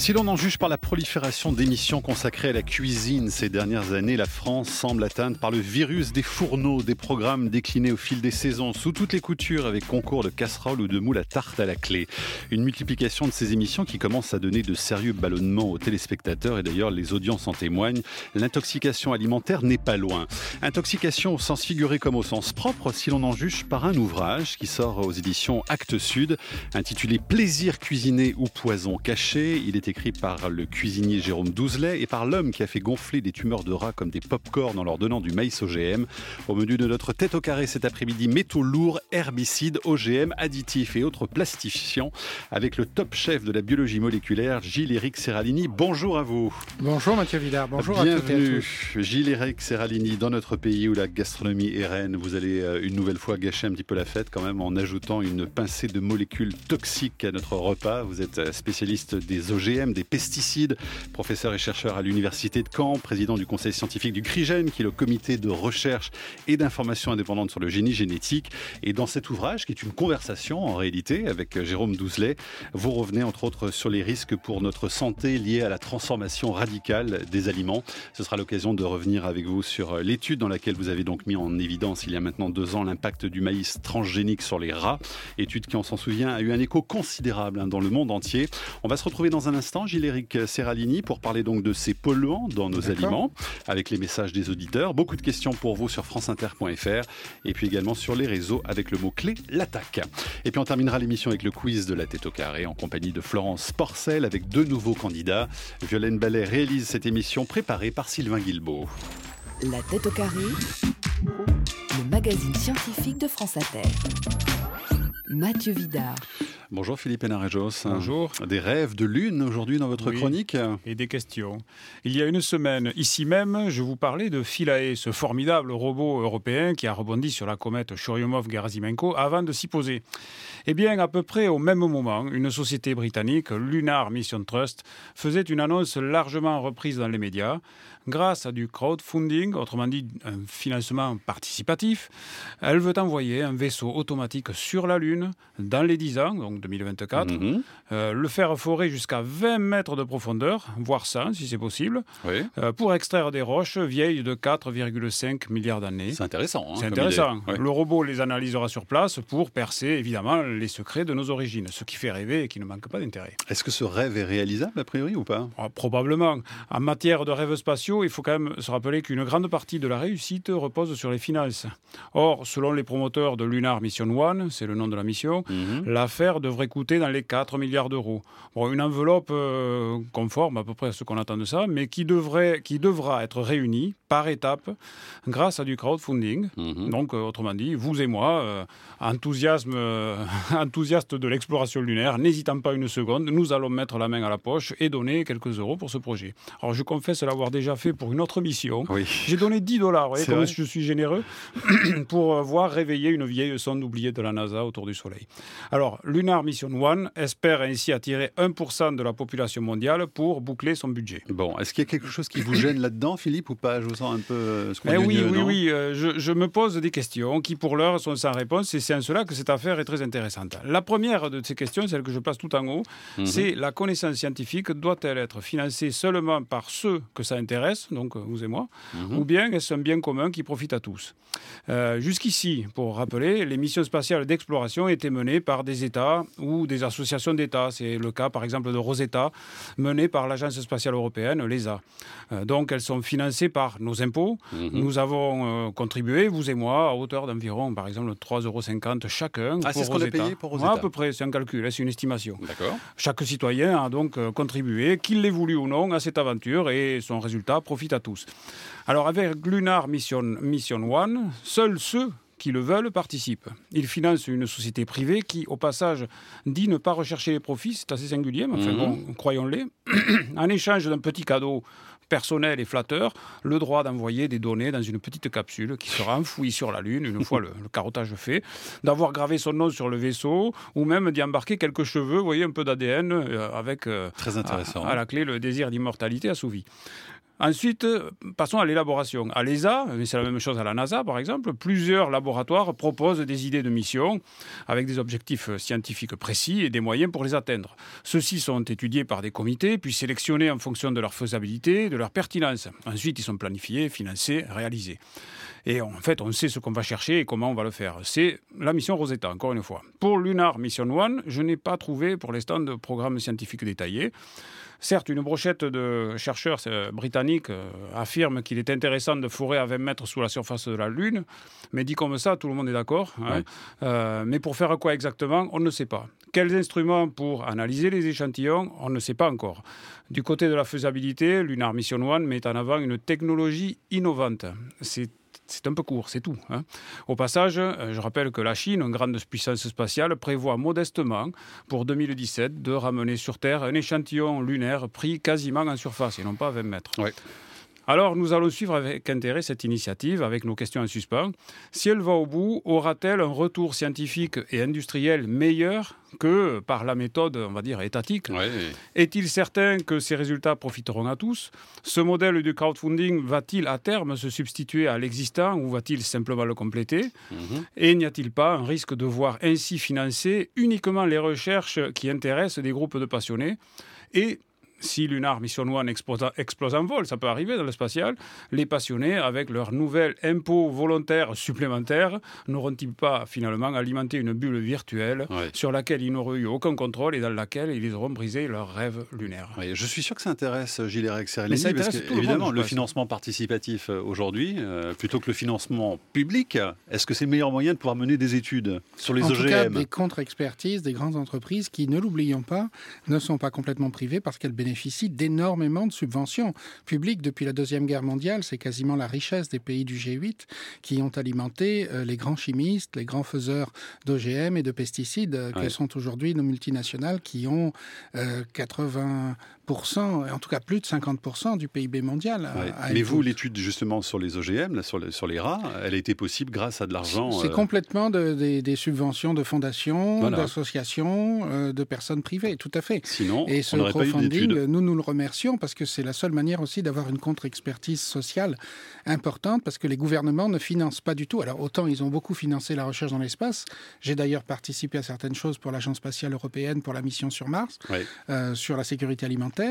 Si l'on en juge par la prolifération d'émissions consacrées à la cuisine ces dernières années, la France semble atteinte par le virus des fourneaux, des programmes déclinés au fil des saisons, sous toutes les coutures, avec concours de casseroles ou de moules à tarte à la clé. Une multiplication de ces émissions qui commence à donner de sérieux ballonnements aux téléspectateurs, et d'ailleurs les audiences en témoignent. L'intoxication alimentaire n'est pas loin. Intoxication au sens figuré comme au sens propre, si l'on en juge par un ouvrage qui sort aux éditions Actes Sud, intitulé « Plaisir cuisiné ou poison caché ». Il est écrit par le cuisinier Jérôme Douzelet et par l'homme qui a fait gonfler des tumeurs de rats comme des pop-corn en leur donnant du maïs OGM. Au menu de notre tête au carré cet après-midi, métaux lourds, herbicides, OGM, additifs et autres plastifiants, avec le top chef de la biologie moléculaire, Gilles-Éric Serralini. Bonjour à vous. Bonjour Mathieu Vidard, bonjour à toutes et à tous. Gilles-Éric Serralini, dans notre pays où la gastronomie est reine, vous allez une nouvelle fois gâcher un petit peu la fête quand même en ajoutant une pincée de molécules toxiques à notre repas. Vous êtes spécialiste des OGM, des pesticides, professeur et chercheur à l'université de Caen, président du conseil scientifique du CRIGEN, qui est le comité de recherche et d'information indépendante sur le génie génétique. Et dans cet ouvrage, qui est une conversation en réalité avec Jérôme Douzelet, vous revenez entre autres sur les risques pour notre santé liés à la transformation radicale des aliments. Ce sera l'occasion de revenir avec vous sur l'étude dans laquelle vous avez donc mis en évidence il y a maintenant 2 ans l'impact du maïs transgénique sur les rats. Étude qui, on s'en souvient, a eu un écho considérable dans le monde entier. On va se retrouver dans un instant, Gilles-Éric Serralini, pour parler donc de ces polluants dans nos aliments, avec les messages des auditeurs. Beaucoup de questions pour vous sur franceinter.fr et puis également sur les réseaux avec le mot-clé l'attaque. Et puis on terminera l'émission avec le quiz de la tête au carré en compagnie de Florence Porcel avec 2 nouveaux candidats. Violaine Ballet réalise cette émission préparée par Sylvain Guilbeault. La tête au carré, le magazine scientifique de France Inter. Mathieu Vidard. Bonjour Philippe Hénarejos. Bonjour. Des rêves de lune aujourd'hui dans votre chronique. Et des questions. Il y a une semaine, ici même, je vous parlais de Philae, ce formidable robot européen qui a rebondi sur la comète Churyumov-Gerasimenko avant de s'y poser. Eh bien, à peu près au même moment, une société britannique, Lunar Mission Trust, faisait une annonce largement reprise dans les médias. Grâce à du crowdfunding, autrement dit un financement participatif, elle veut envoyer un vaisseau automatique sur la Lune dans les 10 ans, donc 2024, le faire forer jusqu'à 20 mètres de profondeur, voire 100 si c'est possible, pour extraire des roches vieilles de 4,5 milliards d'années. C'est intéressant. C'est intéressant. Le robot les analysera sur place pour percer évidemment les secrets de nos origines, ce qui fait rêver et qui ne manque pas d'intérêt. Est-ce que ce rêve est réalisable a priori ou pas ? Probablement. En matière de rêves spatiaux, il faut quand même se rappeler qu'une grande partie de la réussite repose sur les finances. Or, selon les promoteurs de Lunar Mission One, c'est le nom de la mission, l'affaire devrait coûter dans les 4 milliards d'euros. Bon, une enveloppe conforme à peu près à ce qu'on attend de ça, mais qui devra être réunie par étapes grâce à du crowdfunding. Donc, autrement dit, vous et moi, enthousiastes de l'exploration lunaire, n'hésitant pas une seconde, nous allons mettre la main à la poche et donner quelques euros pour ce projet. Alors, je confesse l'avoir déjà fait pour une autre mission. Oui. J'ai donné $10, vous voyez comme je suis généreux, pour voir réveiller une vieille sonde oubliée de la NASA autour du Soleil. Alors, Lunar Mission One espère ainsi attirer 1% de la population mondiale pour boucler son budget. Bon, est-ce qu'il y a quelque chose qui vous gêne là-dedans, Philippe, ou pas ? Je vous sens un peu... Oui, je me pose des questions qui, pour l'heure, sont sans réponse, et c'est en cela que cette affaire est très intéressante. La première de ces questions, celle que je place tout en haut, c'est la connaissance scientifique doit-elle être financée seulement par ceux que ça intéresse, donc vous et moi, ou bien est-ce un bien commun qui profite à tous ? Jusqu'ici, pour rappeler, les missions spatiales d'exploration étaient menées par des États ou des associations d'États. C'est le cas, par exemple, de Rosetta, menée par l'Agence spatiale européenne, l'ESA. Donc, elles sont financées par nos impôts. Nous avons contribué, vous et moi, à hauteur d'environ, par exemple, 3,50 € chacun. Ah, c'est ce qu'on a payé pour Rosetta ? À peu près, c'est un calcul, c'est une estimation. D'accord. Chaque citoyen a donc contribué, qu'il l'ait voulu ou non, à cette aventure, et son résultat profite à tous. Alors, avec Lunar Mission One, seuls ceux qui le veulent participent. Ils financent une société privée qui, au passage, dit ne pas rechercher les profits, c'est assez singulier, mais enfin, bon, croyons-les, en échange d'un petit cadeau personnel et flatteur, le droit d'envoyer des données dans une petite capsule qui sera enfouie sur la Lune, une fois le carottage fait, d'avoir gravé son nom sur le vaisseau, ou même d'y embarquer quelques cheveux, vous voyez, un peu d'ADN, avec très intéressant, à la clé le désir d'immortalité assouvi. Ensuite, passons à l'élaboration. À l'ESA, mais c'est la même chose à la NASA par exemple, plusieurs laboratoires proposent des idées de mission avec des objectifs scientifiques précis et des moyens pour les atteindre. Ceux-ci sont étudiés par des comités, puis sélectionnés en fonction de leur faisabilité, de leur pertinence. Ensuite, ils sont planifiés, financés, réalisés. Et en fait, on sait ce qu'on va chercher et comment on va le faire. C'est la mission Rosetta, encore une fois. Pour Lunar Mission 1, je n'ai pas trouvé pour l'instant de programme scientifique détaillé. Certes, une brochette de chercheurs britanniques affirme qu'il est intéressant de forer à 20 mètres sous la surface de la Lune, mais dit comme ça, tout le monde est d'accord. Hein. Ouais. Mais pour faire quoi exactement, on ne sait pas. Quels instruments pour analyser les échantillons, on ne sait pas encore. Du côté de la faisabilité, Lunar Mission 1 met en avant une technologie innovante. C'est un peu court, c'est tout. Hein. Au passage, je rappelle que la Chine, une grande puissance spatiale, prévoit modestement, pour 2017, de ramener sur Terre un échantillon lunaire pris quasiment en surface, et non pas à 20 mètres. Ouais. Alors, nous allons suivre avec intérêt cette initiative, avec nos questions en suspens. Si elle va au bout, aura-t-elle un retour scientifique et industriel meilleur que par la méthode, on va dire, étatique ? Ouais. Est-il certain que ces résultats profiteront à tous ? Ce modèle du crowdfunding va-t-il à terme se substituer à l'existant ou va-t-il simplement le compléter ? Et n'y a-t-il pas un risque de voir ainsi financer uniquement les recherches qui intéressent des groupes de passionnés ? Et si Lunar Mission 1 explose en vol, ça peut arriver dans le spatial, les passionnés, avec leur nouvel impôt volontaire supplémentaire, n'auront-ils pas finalement alimenté une bulle virtuelle sur laquelle ils n'auraient eu aucun contrôle et dans laquelle ils auront brisé leur rêve lunaire ? Oui, je suis sûr que ça intéresse Gilles Erec-Seralini, parce que, évidemment, le financement participatif aujourd'hui, plutôt que le financement public, est-ce que c'est le meilleur moyen de pouvoir mener des études sur les OGM ? En tout cas, des contre-expertises, des grandes entreprises qui, ne l'oublions pas, ne sont pas complètement privées parce qu'elles bénéficient d'énormément de subventions publiques depuis la Deuxième Guerre mondiale. C'est quasiment la richesse des pays du G8 qui ont alimenté les grands chimistes, les grands faiseurs d'OGM et de pesticides, que sont aujourd'hui nos multinationales qui ont 80%, en tout cas plus de 50% du PIB mondial. Mais vous, l'étude justement sur les OGM, là, sur les rats, elle a été possible grâce à de l'argent. C'est complètement des subventions de fondations, d'associations, de personnes privées, tout à fait. Sinon, et ce crowdfunding, nous le remercions parce que c'est la seule manière aussi d'avoir une contre-expertise sociale importante, parce que les gouvernements ne financent pas du tout. Alors autant ils ont beaucoup financé la recherche dans l'espace. J'ai d'ailleurs participé à certaines choses pour l'Agence spatiale européenne, pour la mission sur Mars, sur la sécurité alimentaire.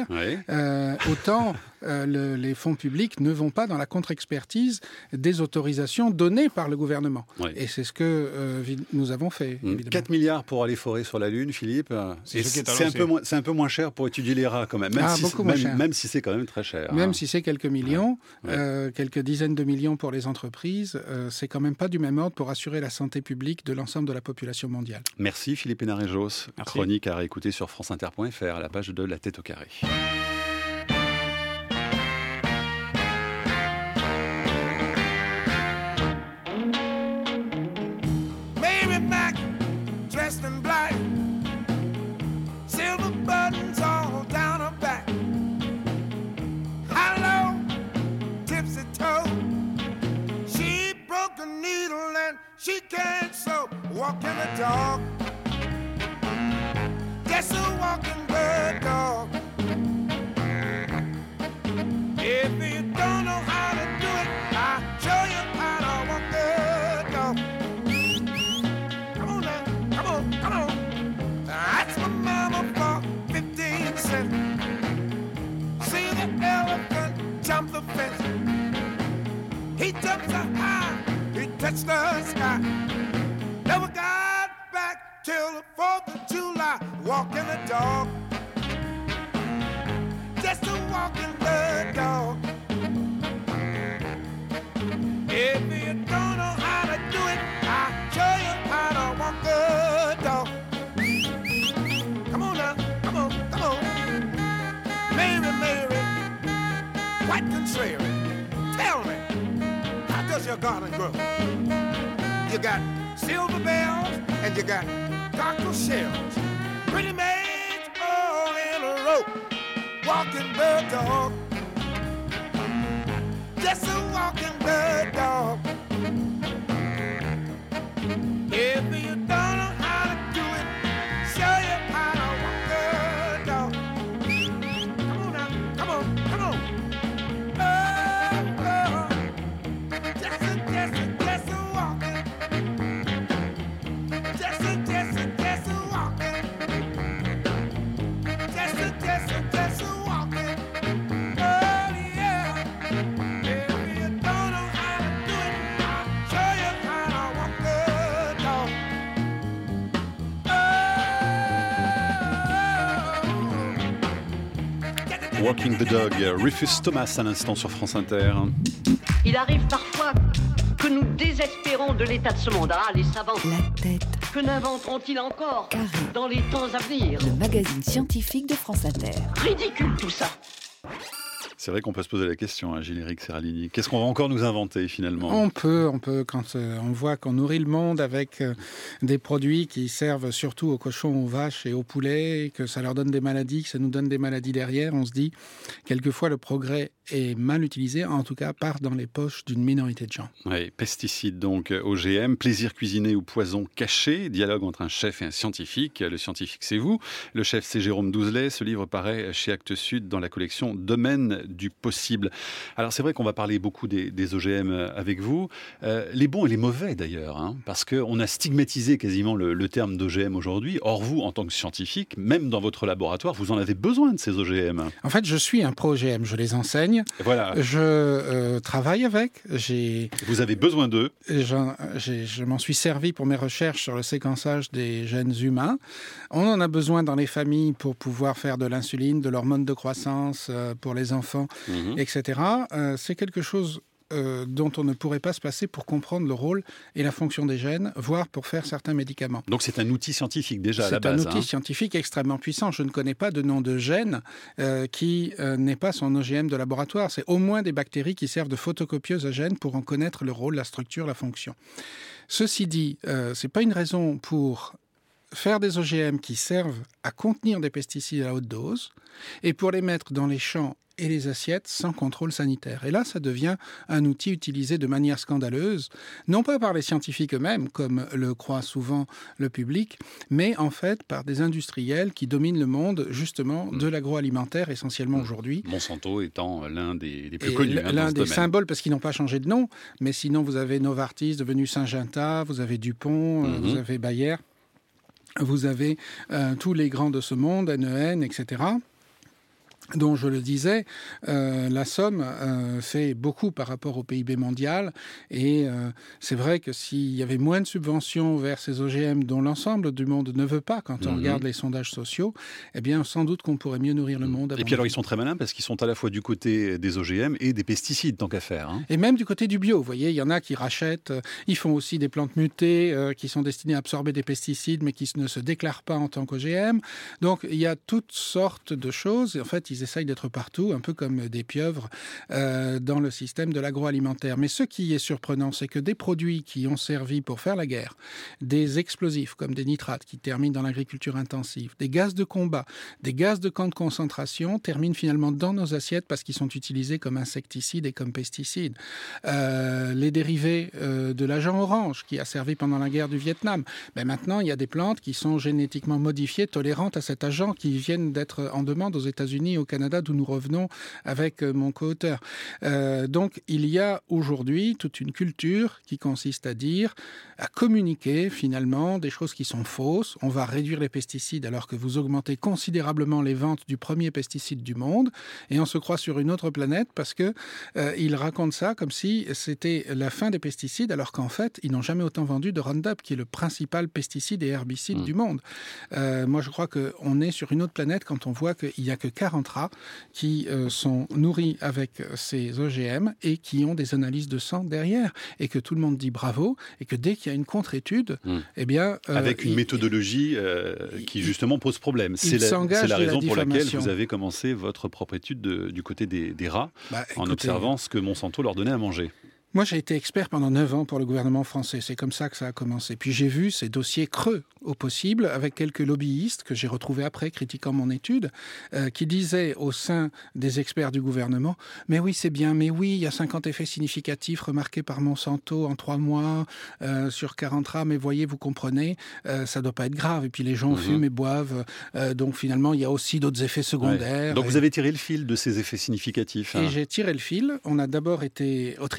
Autant les fonds publics ne vont pas dans la contre-expertise des autorisations données par le gouvernement. Et c'est ce que nous avons fait. 4 milliards pour aller forer sur la Lune, Philippe. C'est un peu moins cher pour étudier les rats quand même. Même si c'est quand même très cher. Même si c'est quelques millions, quelques dizaines de millions pour les entreprises, c'est quand même pas du même ordre pour assurer la santé publique de l'ensemble de la population mondiale. Merci Philippe Hénarejos. Chronique à réécouter sur franceinter.fr à la page de La Tête au carré. She can't sew, walk in the dog. Guess a walking bird dog. If you don't know how to do it, I'll show you how to walk the dog. Come on now, come on. That's my mama for 15 cents. See the elephant jump the fence. He jumps so high, he touched the sky. Never got back till the 4th of July. Walking the dog, just a walking the dog. If you don't know how to do it, I'll show you how to walk the dog. Come on now, come on. Mary, quite contrary. Tell me, how does your garden grow? You got silver bells and you got cockle shells. Pretty maids all in a row, walking the dog. Just a walking the dog. If you don't know how to do it, show you how to walk the dog. Come on now, come on. Walking the Dog, Rufus Thomas à l'instant sur France Inter. Il arrive parfois que nous désespérons de l'état de ce monde. Ah, les savants, La tête que n'inventeront-ils encore carrée. dans les temps à venir? Le magazine scientifique de France Inter. Ridicule tout ça. C'est vrai qu'on peut se poser la question, hein, Gilles-Éric Serralini. Qu'est-ce qu'on va encore nous inventer finalement ? On peut, quand on voit qu'on nourrit le monde avec des produits qui servent surtout aux cochons, aux vaches et aux poulets, que ça leur donne des maladies, que ça nous donne des maladies derrière, on se dit, quelquefois le progrès est mal utilisé, en tout cas part dans les poches d'une minorité de gens. Oui, pesticides donc, OGM, plaisir cuisiné ou poison caché, dialogue entre un chef et un scientifique. Le scientifique, c'est vous. Le chef, c'est Jérôme Douzelet. Ce livre paraît chez Actes Sud dans la collection Domaine du possible. Alors c'est vrai qu'on va parler beaucoup des OGM avec vous. Les bons et les mauvais d'ailleurs, hein, parce qu'on a stigmatisé quasiment le terme d'OGM aujourd'hui. Or vous, en tant que scientifique, même dans votre laboratoire, vous en avez besoin de ces OGM. En fait, je suis un pro-OGM, je les enseigne. Et voilà. Je travaille avec. Vous avez besoin d'eux. Je m'en suis servi pour mes recherches sur le séquençage des gènes humains. On en a besoin dans les familles pour pouvoir faire de l'insuline, de l'hormone de croissance pour les enfants, etc. C'est quelque chose dont on ne pourrait pas se passer pour comprendre le rôle et la fonction des gènes, voire pour faire certains médicaments. Donc c'est un outil scientifique déjà à la base. C'est un outil scientifique extrêmement puissant. Je ne connais pas de nom de gène qui n'est pas son OGM de laboratoire. C'est au moins des bactéries qui servent de photocopieuses à gènes pour en connaître le rôle, la structure, la fonction. Ceci dit, ce n'est pas une raison pour faire des OGM qui servent à contenir des pesticides à haute dose et pour les mettre dans les champs et les assiettes sans contrôle sanitaire. Et là, ça devient un outil utilisé de manière scandaleuse, non pas par les scientifiques eux-mêmes, comme le croit souvent le public, mais en fait par des industriels qui dominent le monde, justement, de l'agroalimentaire, essentiellement aujourd'hui. Monsanto étant l'un des plus connus dans l'un ce des domaine. symboles, parce qu'ils n'ont pas changé de nom, mais sinon vous avez Novartis devenu Syngenta, vous avez Dupont, vous avez Bayer, vous avez tous les grands de ce monde, NEN, etc., dont je le disais, la somme fait beaucoup par rapport au PIB mondial. Et c'est vrai que s'il y avait moins de subventions vers ces OGM dont l'ensemble du monde ne veut pas, quand on regarde les sondages sociaux, eh bien sans doute qu'on pourrait mieux nourrir le monde. Et puis alors ils sont très malins parce qu'ils sont à la fois du côté des OGM et des pesticides, tant qu'à faire. Hein. Et même du côté du bio, vous voyez, il y en a qui rachètent, ils font aussi des plantes mutées qui sont destinées à absorber des pesticides mais qui ne se déclarent pas en tant qu'OGM. Donc il y a toutes sortes de choses. Et en fait, ils essayent d'être partout, un peu comme des pieuvres dans le système de l'agroalimentaire. Mais ce qui est surprenant, c'est que des produits qui ont servi pour faire la guerre, des explosifs comme des nitrates qui terminent dans l'agriculture intensive, des gaz de combat, des gaz de camp de concentration terminent finalement dans nos assiettes parce qu'ils sont utilisés comme insecticides et comme pesticides. Les dérivés de l'agent orange qui a servi pendant la guerre du Vietnam. Mais maintenant, il y a des plantes qui sont génétiquement modifiées, tolérantes à cet agent, qui viennent d'être en demande aux États-Unis et au Canada, d'où nous revenons avec mon co-auteur. Donc, il y a aujourd'hui toute une culture qui consiste à communiquer finalement des choses qui sont fausses. On va réduire les pesticides alors que vous augmentez considérablement les ventes du premier pesticide du monde et on se croit sur une autre planète parce que ils racontent ça comme si c'était la fin des pesticides alors qu'en fait, ils n'ont jamais autant vendu de Roundup qui est le principal pesticide et herbicide du monde. Moi, je crois qu'on est sur une autre planète quand on voit qu'il n'y a que 40 rats qui sont nourris avec ces OGM et qui ont des analyses de sang derrière et que tout le monde dit bravo et que dès qu'il y a une contre-étude, eh bien... avec une méthodologie qui justement pose problème. C'est la raison pour laquelle vous avez commencé votre propre étude du côté des rats en observant ce que Monsanto leur donnait à manger. Moi, j'ai été expert pendant 9 ans pour le gouvernement français. C'est comme ça que ça a commencé. Puis j'ai vu ces dossiers creux au possible avec quelques lobbyistes que j'ai retrouvés après critiquant mon étude qui disaient au sein des experts du gouvernement « Mais oui, c'est bien, mais oui, il y a 50 effets significatifs remarqués par Monsanto en 3 mois sur 40 rats, mais voyez, vous comprenez, ça ne doit pas être grave. Et puis les gens fument et boivent. Donc finalement, il y a aussi d'autres effets secondaires. » Donc vous avez tiré le fil de ces effets significatifs. Et j'ai tiré le fil. On a d'abord été au tribunal pour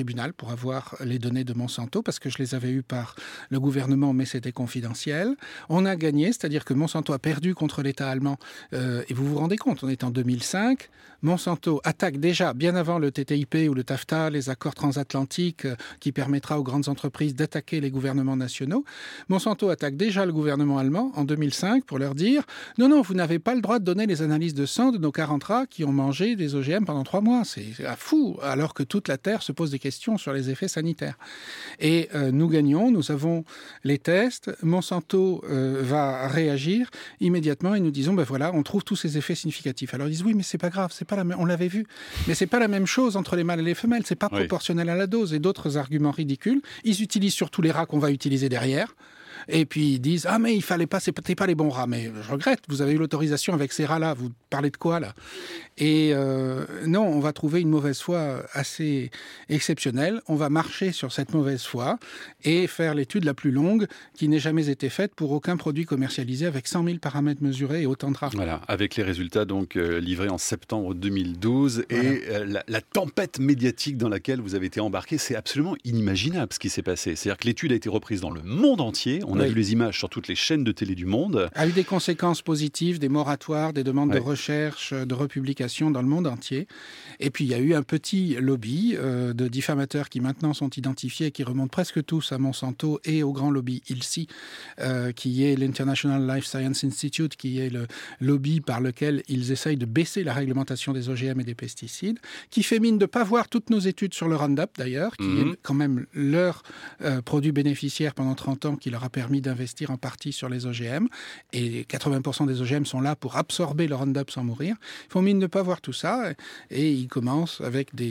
pour avoir les données de Monsanto, parce que je les avais eues par le gouvernement, mais c'était confidentiel. On a gagné, c'est-à-dire que Monsanto a perdu contre l'État allemand. Et vous vous rendez compte, on est en 2005. Monsanto attaque déjà, bien avant le TTIP ou le TAFTA, les accords transatlantiques qui permettra aux grandes entreprises d'attaquer les gouvernements nationaux. Monsanto attaque déjà le gouvernement allemand en 2005 pour leur dire « Non, vous n'avez pas le droit de donner les analyses de sang de nos 40 rats qui ont mangé des OGM pendant 3 mois. » C'est fou, alors que toute la Terre se pose des questions sur les effets sanitaires. Et nous gagnons, nous avons les tests. Monsanto va réagir immédiatement et nous disons voilà, on trouve tous ces effets significatifs. Alors ils disent oui, mais c'est pas grave, c'est pas la même. On l'avait vu, mais c'est pas la même chose entre les mâles et les femelles. C'est pas proportionnel à la dose et d'autres arguments ridicules. Ils utilisent surtout les rats qu'on va utiliser derrière. Et puis ils disent mais il fallait pas, c'était pas les bons rats. Mais je regrette, vous avez eu l'autorisation avec ces rats-là. Vous parlez de quoi là? Et non, on va trouver une mauvaise foi assez exceptionnelle. On va marcher sur cette mauvaise foi et faire l'étude la plus longue qui n'ait jamais été faite pour aucun produit commercialisé avec 100 000 paramètres mesurés et autant de rats. Voilà, avec les résultats donc livrés en septembre 2012 et la tempête médiatique dans laquelle vous avez été embarqué, c'est absolument inimaginable ce qui s'est passé. C'est-à-dire que l'étude a été reprise dans le monde entier. On a vu les images sur toutes les chaînes de télé du monde. A eu des conséquences positives, des moratoires, des demandes de recherche, de republication dans le monde entier. Et puis il y a eu un petit lobby de diffamateurs qui maintenant sont identifiés et qui remontent presque tous à Monsanto et au grand lobby ILSI, qui est l'International Life Science Institute, qui est le lobby par lequel ils essayent de baisser la réglementation des OGM et des pesticides, qui fait mine de ne pas voir toutes nos études sur le Roundup d'ailleurs, qui est quand même leur produit bénéficiaire pendant 30 ans qui leur a permis d'investir en partie sur les OGM. Et 80% des OGM sont là pour absorber le Roundup sans mourir. Ils font mine de ne pas voir tout ça et ils commencent avec des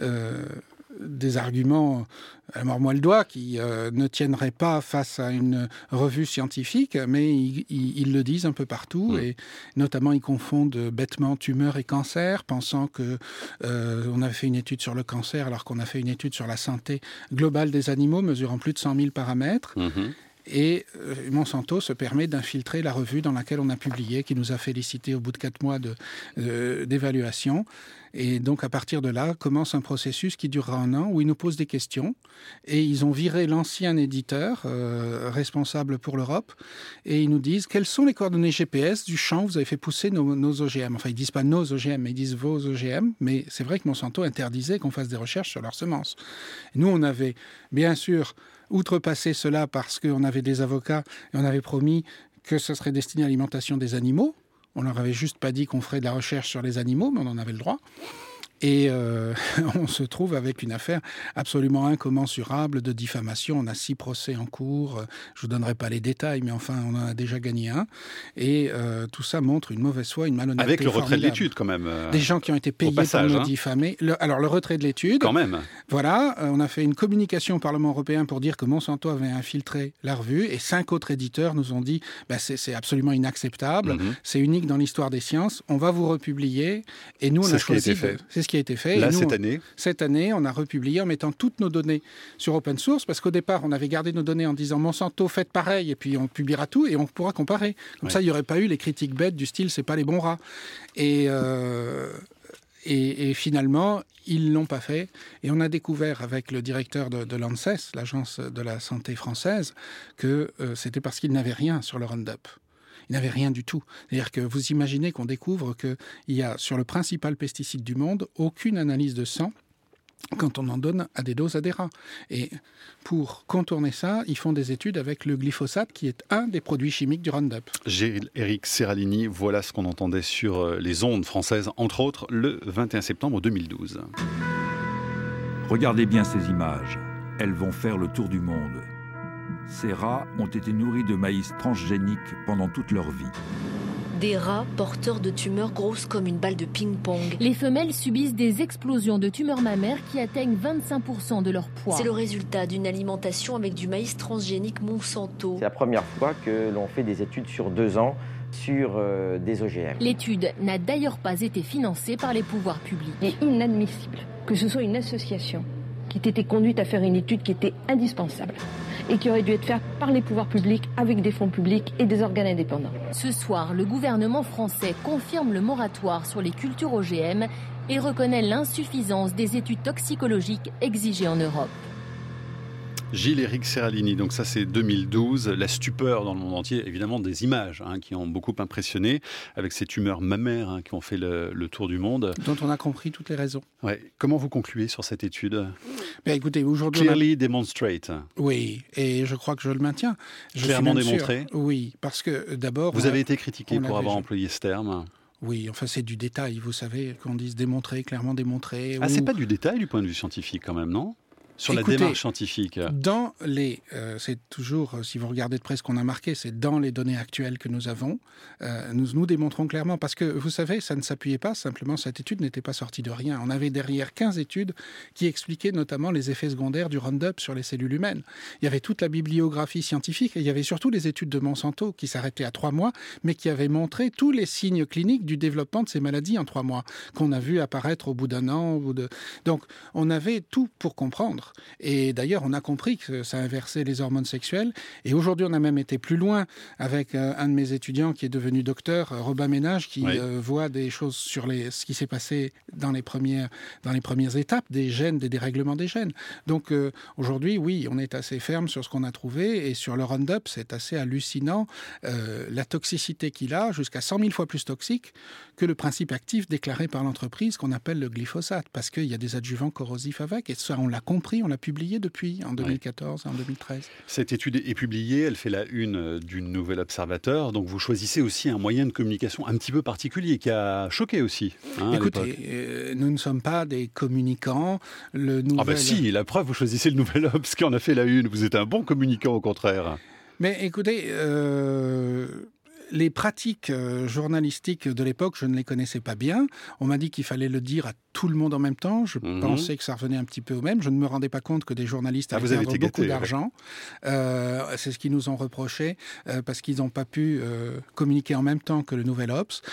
arguments à mort-moi le doigt qui ne tiendraient pas face à une revue scientifique, mais ils le disent un peu partout et notamment ils confondent bêtement tumeur et cancer, pensant que on avait fait une étude sur le cancer alors qu'on a fait une étude sur la santé globale des animaux mesurant plus de 100 000 paramètres. Et Monsanto se permet d'infiltrer la revue dans laquelle on a publié, qui nous a félicité au bout de 4 mois d'évaluation. Et donc, à partir de là, commence un processus qui durera 1 an, où ils nous posent des questions. Et ils ont viré l'ancien éditeur responsable pour l'Europe. Et ils nous disent, quelles sont les coordonnées GPS du champ où vous avez fait pousser nos OGM? Enfin, ils ne disent pas nos OGM, mais ils disent vos OGM. Mais c'est vrai que Monsanto interdisait qu'on fasse des recherches sur leurs semences. Et nous, on avait, bien sûr, outrepasser cela parce qu'on avait des avocats et on avait promis que ce serait destiné à l'alimentation des animaux. On leur avait juste pas dit qu'on ferait de la recherche sur les animaux, mais on en avait le droit. Et on se trouve avec une affaire absolument incommensurable de diffamation. On a 6 procès en cours. Je vous donnerai pas les détails, mais enfin, on en a déjà gagné un. Et tout ça montre une mauvaise foi, une malhonnêteté avec le retrait formidable. de l'étude, quand même. Des gens qui ont été payés pour nous diffamer. Alors, le retrait de l'étude... Quand même. Voilà, on a fait une communication au Parlement européen pour dire que Monsanto avait infiltré la revue. Et 5 autres éditeurs nous ont dit c'est absolument inacceptable. C'est unique dans l'histoire des sciences. On va vous republier. Et nous, on a choisi... C'est ce qui a été fait. Là, et nous, cette année, on a republié en mettant toutes nos données sur open source, parce qu'au départ, on avait gardé nos données en disant Monsanto, faites pareil, et puis on publiera tout, et on pourra comparer. Comme ça, il n'y aurait pas eu les critiques bêtes du style « c'est pas les bons rats ». Et finalement, ils ne l'ont pas fait. Et on a découvert avec le directeur de l'ANSES, l'Agence de la santé française, que c'était parce qu'ils n'avaient rien sur le Roundup. Il n'avait rien du tout. C'est-à-dire que vous imaginez qu'on découvre qu'il y a sur le principal pesticide du monde aucune analyse de sang quand on en donne à des doses à des rats. Et pour contourner ça, ils font des études avec le glyphosate qui est un des produits chimiques du Roundup. Éric Serralini, voilà ce qu'on entendait sur les ondes françaises, entre autres le 21 septembre 2012. Regardez bien ces images. Elles vont faire le tour du monde. Ces rats ont été nourris de maïs transgénique pendant toute leur vie. Des rats porteurs de tumeurs grosses comme une balle de ping-pong. Les femelles subissent des explosions de tumeurs mammaires qui atteignent 25% de leur poids. C'est le résultat d'une alimentation avec du maïs transgénique Monsanto. C'est la première fois que l'on fait des études sur 2 ans sur des OGM. L'étude n'a d'ailleurs pas été financée par les pouvoirs publics. Il est inadmissible que ce soit une association qui ait été conduite à faire une étude qui était indispensable et qui aurait dû être faite par les pouvoirs publics avec des fonds publics et des organes indépendants. Ce soir, le gouvernement français confirme le moratoire sur les cultures OGM et reconnaît l'insuffisance des études toxicologiques exigées en Europe. Gilles-Éric Serralini, donc ça c'est 2012, la stupeur dans le monde entier, évidemment des images qui ont beaucoup impressionné, avec ces tumeurs mammaires qui ont fait le tour du monde. Dont on a compris toutes les raisons. Ouais. Comment vous concluez sur cette étude ? Écoutez, aujourd'hui... Clearly demonstrate. Oui, et je crois que je le maintiens. Clairement démontré ? Oui, parce que d'abord... Vous avez été critiqué pour avoir employé ce terme ? Oui, enfin c'est du détail, vous savez, qu'on dise démontrer, clairement démontrer. Ah, c'est pas du détail du point de vue scientifique quand même, non ? Sur la démarche scientifique. Dans les, c'est toujours, si vous regardez de près ce qu'on a marqué, c'est dans les données actuelles que nous avons, nous démontrons clairement, parce que vous savez, ça ne s'appuyait pas, simplement cette étude n'était pas sortie de rien. On avait derrière 15 études qui expliquaient notamment les effets secondaires du Roundup sur les cellules humaines. Il y avait toute la bibliographie scientifique et il y avait surtout les études de Monsanto qui s'arrêtaient à 3 mois, mais qui avaient montré tous les signes cliniques du développement de ces maladies en 3 mois, qu'on a vu apparaître au bout d'un an. Donc on avait tout pour comprendre. Et d'ailleurs, on a compris que ça inversait les hormones sexuelles. Et aujourd'hui, on a même été plus loin avec un de mes étudiants qui est devenu docteur, Robin Ménage, qui voit des choses sur ce qui s'est passé dans les premières étapes des gènes, des dérèglements des gènes. Donc aujourd'hui, oui, on est assez ferme sur ce qu'on a trouvé. Et sur le Roundup, c'est assez hallucinant. La toxicité qu'il a, jusqu'à 100 000 fois plus toxique que le principe actif déclaré par l'entreprise qu'on appelle le glyphosate. Parce qu'il y a des adjuvants corrosifs avec. Et ça, on l'a compris, on l'a publié depuis, en 2014 et en 2013. Cette étude est publiée, elle fait la une du Nouvel Observateur. Donc vous choisissez aussi un moyen de communication un petit peu particulier qui a choqué aussi. Écoutez, nous ne sommes pas des communicants. Ah bah si, la preuve, vous choisissez le Nouvel Obs qui en a fait la une. Vous êtes un bon communicant au contraire. Mais écoutez... Les pratiques journalistiques de l'époque, je ne les connaissais pas bien. On m'a dit qu'il fallait le dire à tout le monde en même temps. Je pensais que ça revenait un petit peu au même. Je ne me rendais pas compte que des journalistes avaient perdu beaucoup d'argent. C'est ce qu'ils nous ont reproché parce qu'ils n'ont pas pu communiquer en même temps que le Nouvel Obs.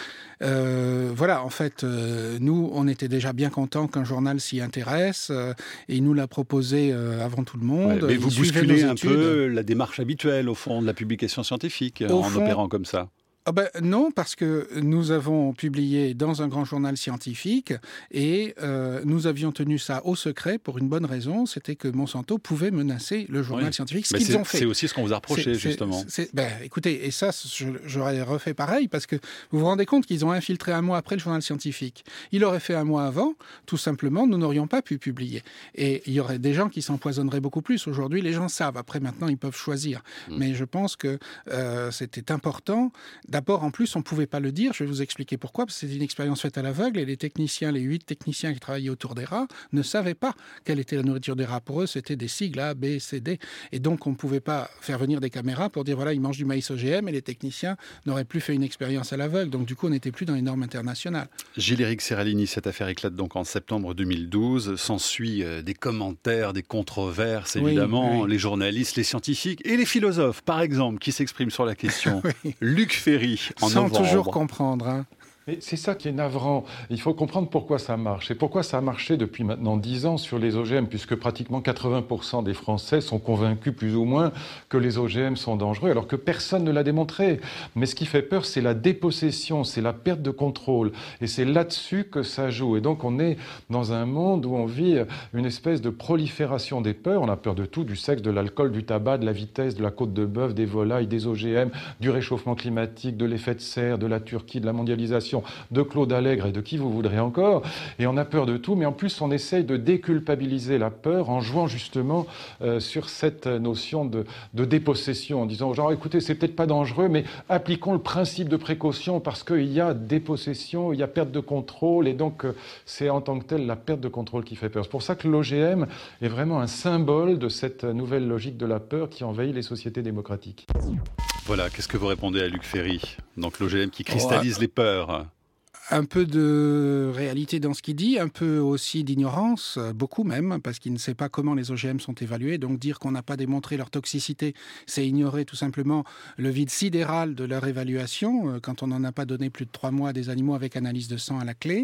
Voilà, en fait, nous, on était déjà bien contents qu'un journal s'y intéresse et il nous l'a proposé avant tout le monde. Mais vous bousculez un peu la démarche habituelle, au fond, de la publication scientifique en opérant comme ça. Non, parce que nous avons publié dans un grand journal scientifique et nous avions tenu ça au secret pour une bonne raison, c'était que Monsanto pouvait menacer le journal scientifique, ce qu'ils ont fait. C'est aussi ce qu'on vous a reproché, justement. Écoutez, et ça, j'aurais refait pareil, parce que vous vous rendez compte qu'ils ont infiltré un mois après le journal scientifique. Il aurait fait un mois avant, tout simplement, nous n'aurions pas pu publier. Et il y aurait des gens qui s'empoisonneraient beaucoup plus. Aujourd'hui, les gens savent. Après, maintenant, ils peuvent choisir. Mais je pense que c'était important. D'abord, en plus, on ne pouvait pas le dire. Je vais vous expliquer pourquoi. Parce que c'est une expérience faite à l'aveugle et les techniciens, les 8 techniciens qui travaillaient autour des rats, ne savaient pas quelle était la nourriture des rats. Pour eux, c'était des sigles A, B, C, D. Et donc, on ne pouvait pas faire venir des caméras pour dire, voilà, ils mangent du maïs OGM et les techniciens n'auraient plus fait une expérience à l'aveugle. Donc, du coup, on n'était plus dans les normes internationales. Gilles-Éric Serralini, cette affaire éclate donc en septembre 2012. S'ensuit des commentaires, des controverses, évidemment. Les journalistes, les scientifiques et les philosophes, par exemple, qui s'expriment sur la question. Luc Ferry. Sans toujours comprendre. Mais c'est ça qui est navrant. Il faut comprendre pourquoi ça marche. Et pourquoi ça a marché depuis maintenant 10 ans sur les OGM, puisque pratiquement 80% des Français sont convaincus plus ou moins que les OGM sont dangereux, alors que personne ne l'a démontré. Mais ce qui fait peur, c'est la dépossession, c'est la perte de contrôle. Et c'est là-dessus que ça joue. Et donc on est dans un monde où on vit une espèce de prolifération des peurs. On a peur de tout, du sexe, de l'alcool, du tabac, de la vitesse, de la côte de bœuf, des volailles, des OGM, du réchauffement climatique, de l'effet de serre, de la Turquie, de la mondialisation, de Claude Allègre et de qui vous voudrez encore. Et on a peur de tout, mais en plus on essaye de déculpabiliser la peur en jouant justement sur cette notion de dépossession, en disant aux gens, écoutez, c'est peut-être pas dangereux, mais appliquons le principe de précaution parce qu'il y a dépossession, il y a perte de contrôle, et donc c'est en tant que tel la perte de contrôle qui fait peur. C'est pour ça que l'OGM est vraiment un symbole de cette nouvelle logique de la peur qui envahit les sociétés démocratiques. Voilà, qu'est-ce que vous répondez à Luc Ferry ? Donc l'OGM qui cristallise les peurs. Un peu de réalité dans ce qu'il dit, un peu aussi d'ignorance, beaucoup même, parce qu'il ne sait pas comment les OGM sont évalués. Donc dire qu'on n'a pas démontré leur toxicité, c'est ignorer tout simplement le vide sidéral de leur évaluation, quand on n'en a pas donné plus de 3 mois à des animaux avec analyse de sang à la clé.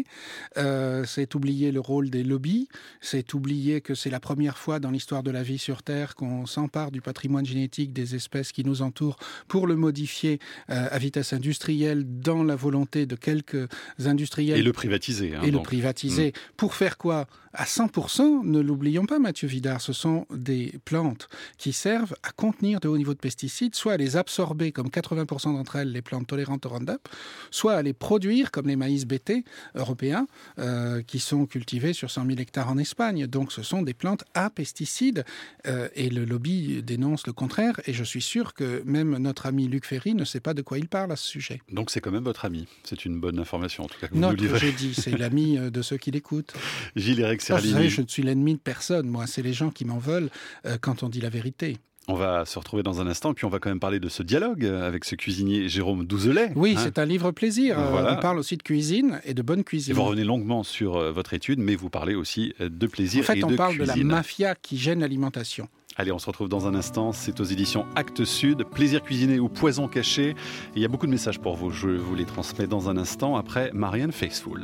C'est oublier le rôle des lobbies, c'est oublier que c'est la première fois dans l'histoire de la vie sur Terre qu'on s'empare du patrimoine génétique des espèces qui nous entourent pour le modifier à vitesse industrielle dans la volonté de quelques industriels. Et le privatiser. Et le privatiser. Pour faire quoi ? À 100%, ne l'oublions pas, Mathieu Vidard, ce sont des plantes qui servent à contenir de hauts niveaux de pesticides, soit à les absorber, comme 80% d'entre elles, les plantes tolérantes au Roundup, soit à les produire, comme les maïs BT européens, qui sont cultivés sur 100 000 hectares en Espagne. Donc ce sont des plantes à pesticides, et le lobby dénonce le contraire, et je suis sûr que même notre ami Luc Ferry ne sait pas de quoi il parle à ce sujet. Donc c'est quand même votre ami. C'est une bonne information, en tout cas, que vous nous Notre livrez. jeudi, c'est l'ami de ceux qui l'écoutent. Gilles-Éric Seralini. Vous savez, je ne suis l'ennemi de personne, moi. C'est les gens qui m'en veulent quand on dit la vérité. On va se retrouver dans un instant, puis on va quand même parler de ce dialogue avec ce cuisinier Jérôme Douzelet. Oui, c'est un livre plaisir. Voilà. On parle aussi de cuisine et de bonne cuisine. Et vous revenez longuement sur votre étude, mais vous parlez aussi de plaisir et de cuisine. En fait, on parle de la mafia qui gêne l'alimentation. Allez, on se retrouve dans un instant. C'est aux éditions Actes Sud. Plaisir cuisiné ou poison caché. Et il y a beaucoup de messages pour vous. Je vous les transmets dans un instant après Marianne Faithfull.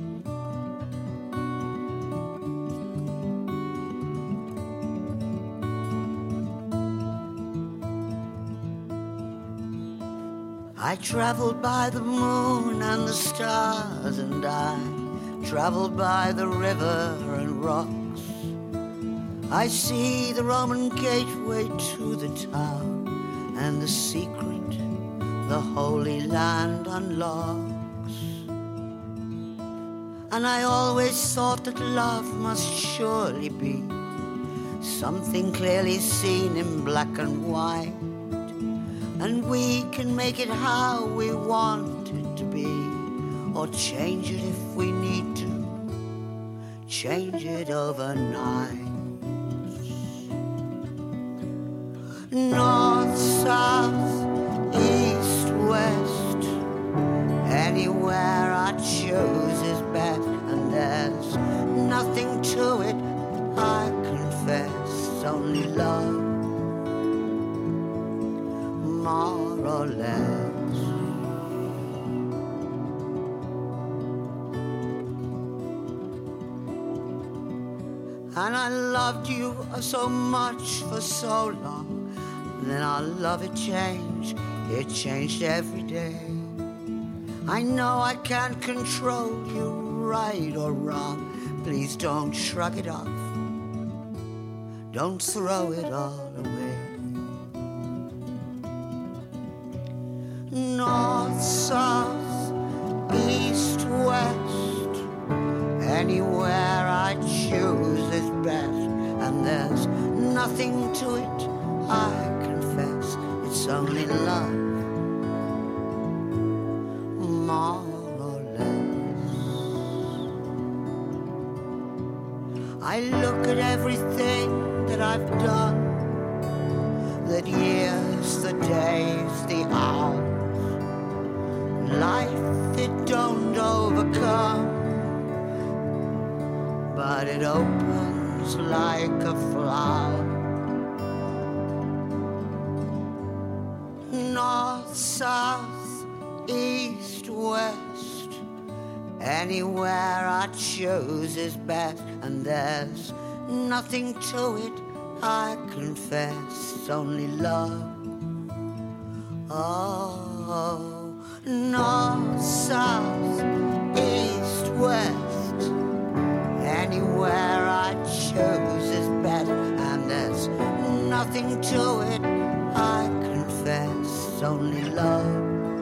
I traveled by the moon and the stars, and I traveled by the river and rocks. I see the Roman gateway to the town, and the secret the Holy Land unlocks. And I always thought that love must surely be something clearly seen in black and white, and we can make it how we want it to be, or change it if we need to, change it overnight. North, south, east, west, anywhere I choose is best, and there's nothing to it, I confess, only love, more or less. And I loved you so much for so long, then our love it changed every day. I know I can't control you right or wrong, please don't shrug it off, don't throw it all away. North, south, east, west, anywhere I choose is best, and there's nothing to it, I confess, it's only love, more or less. I look at everything that I've done, the years, the days, the hours, life it don't overcome, but it opens like a flower. North, south, east, west, anywhere I choose is best, and there's nothing to it, I confess, only love. Oh, north, south, east, west, anywhere I choose is best, and there's nothing to it, I confess, only love,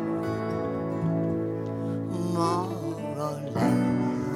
more or less.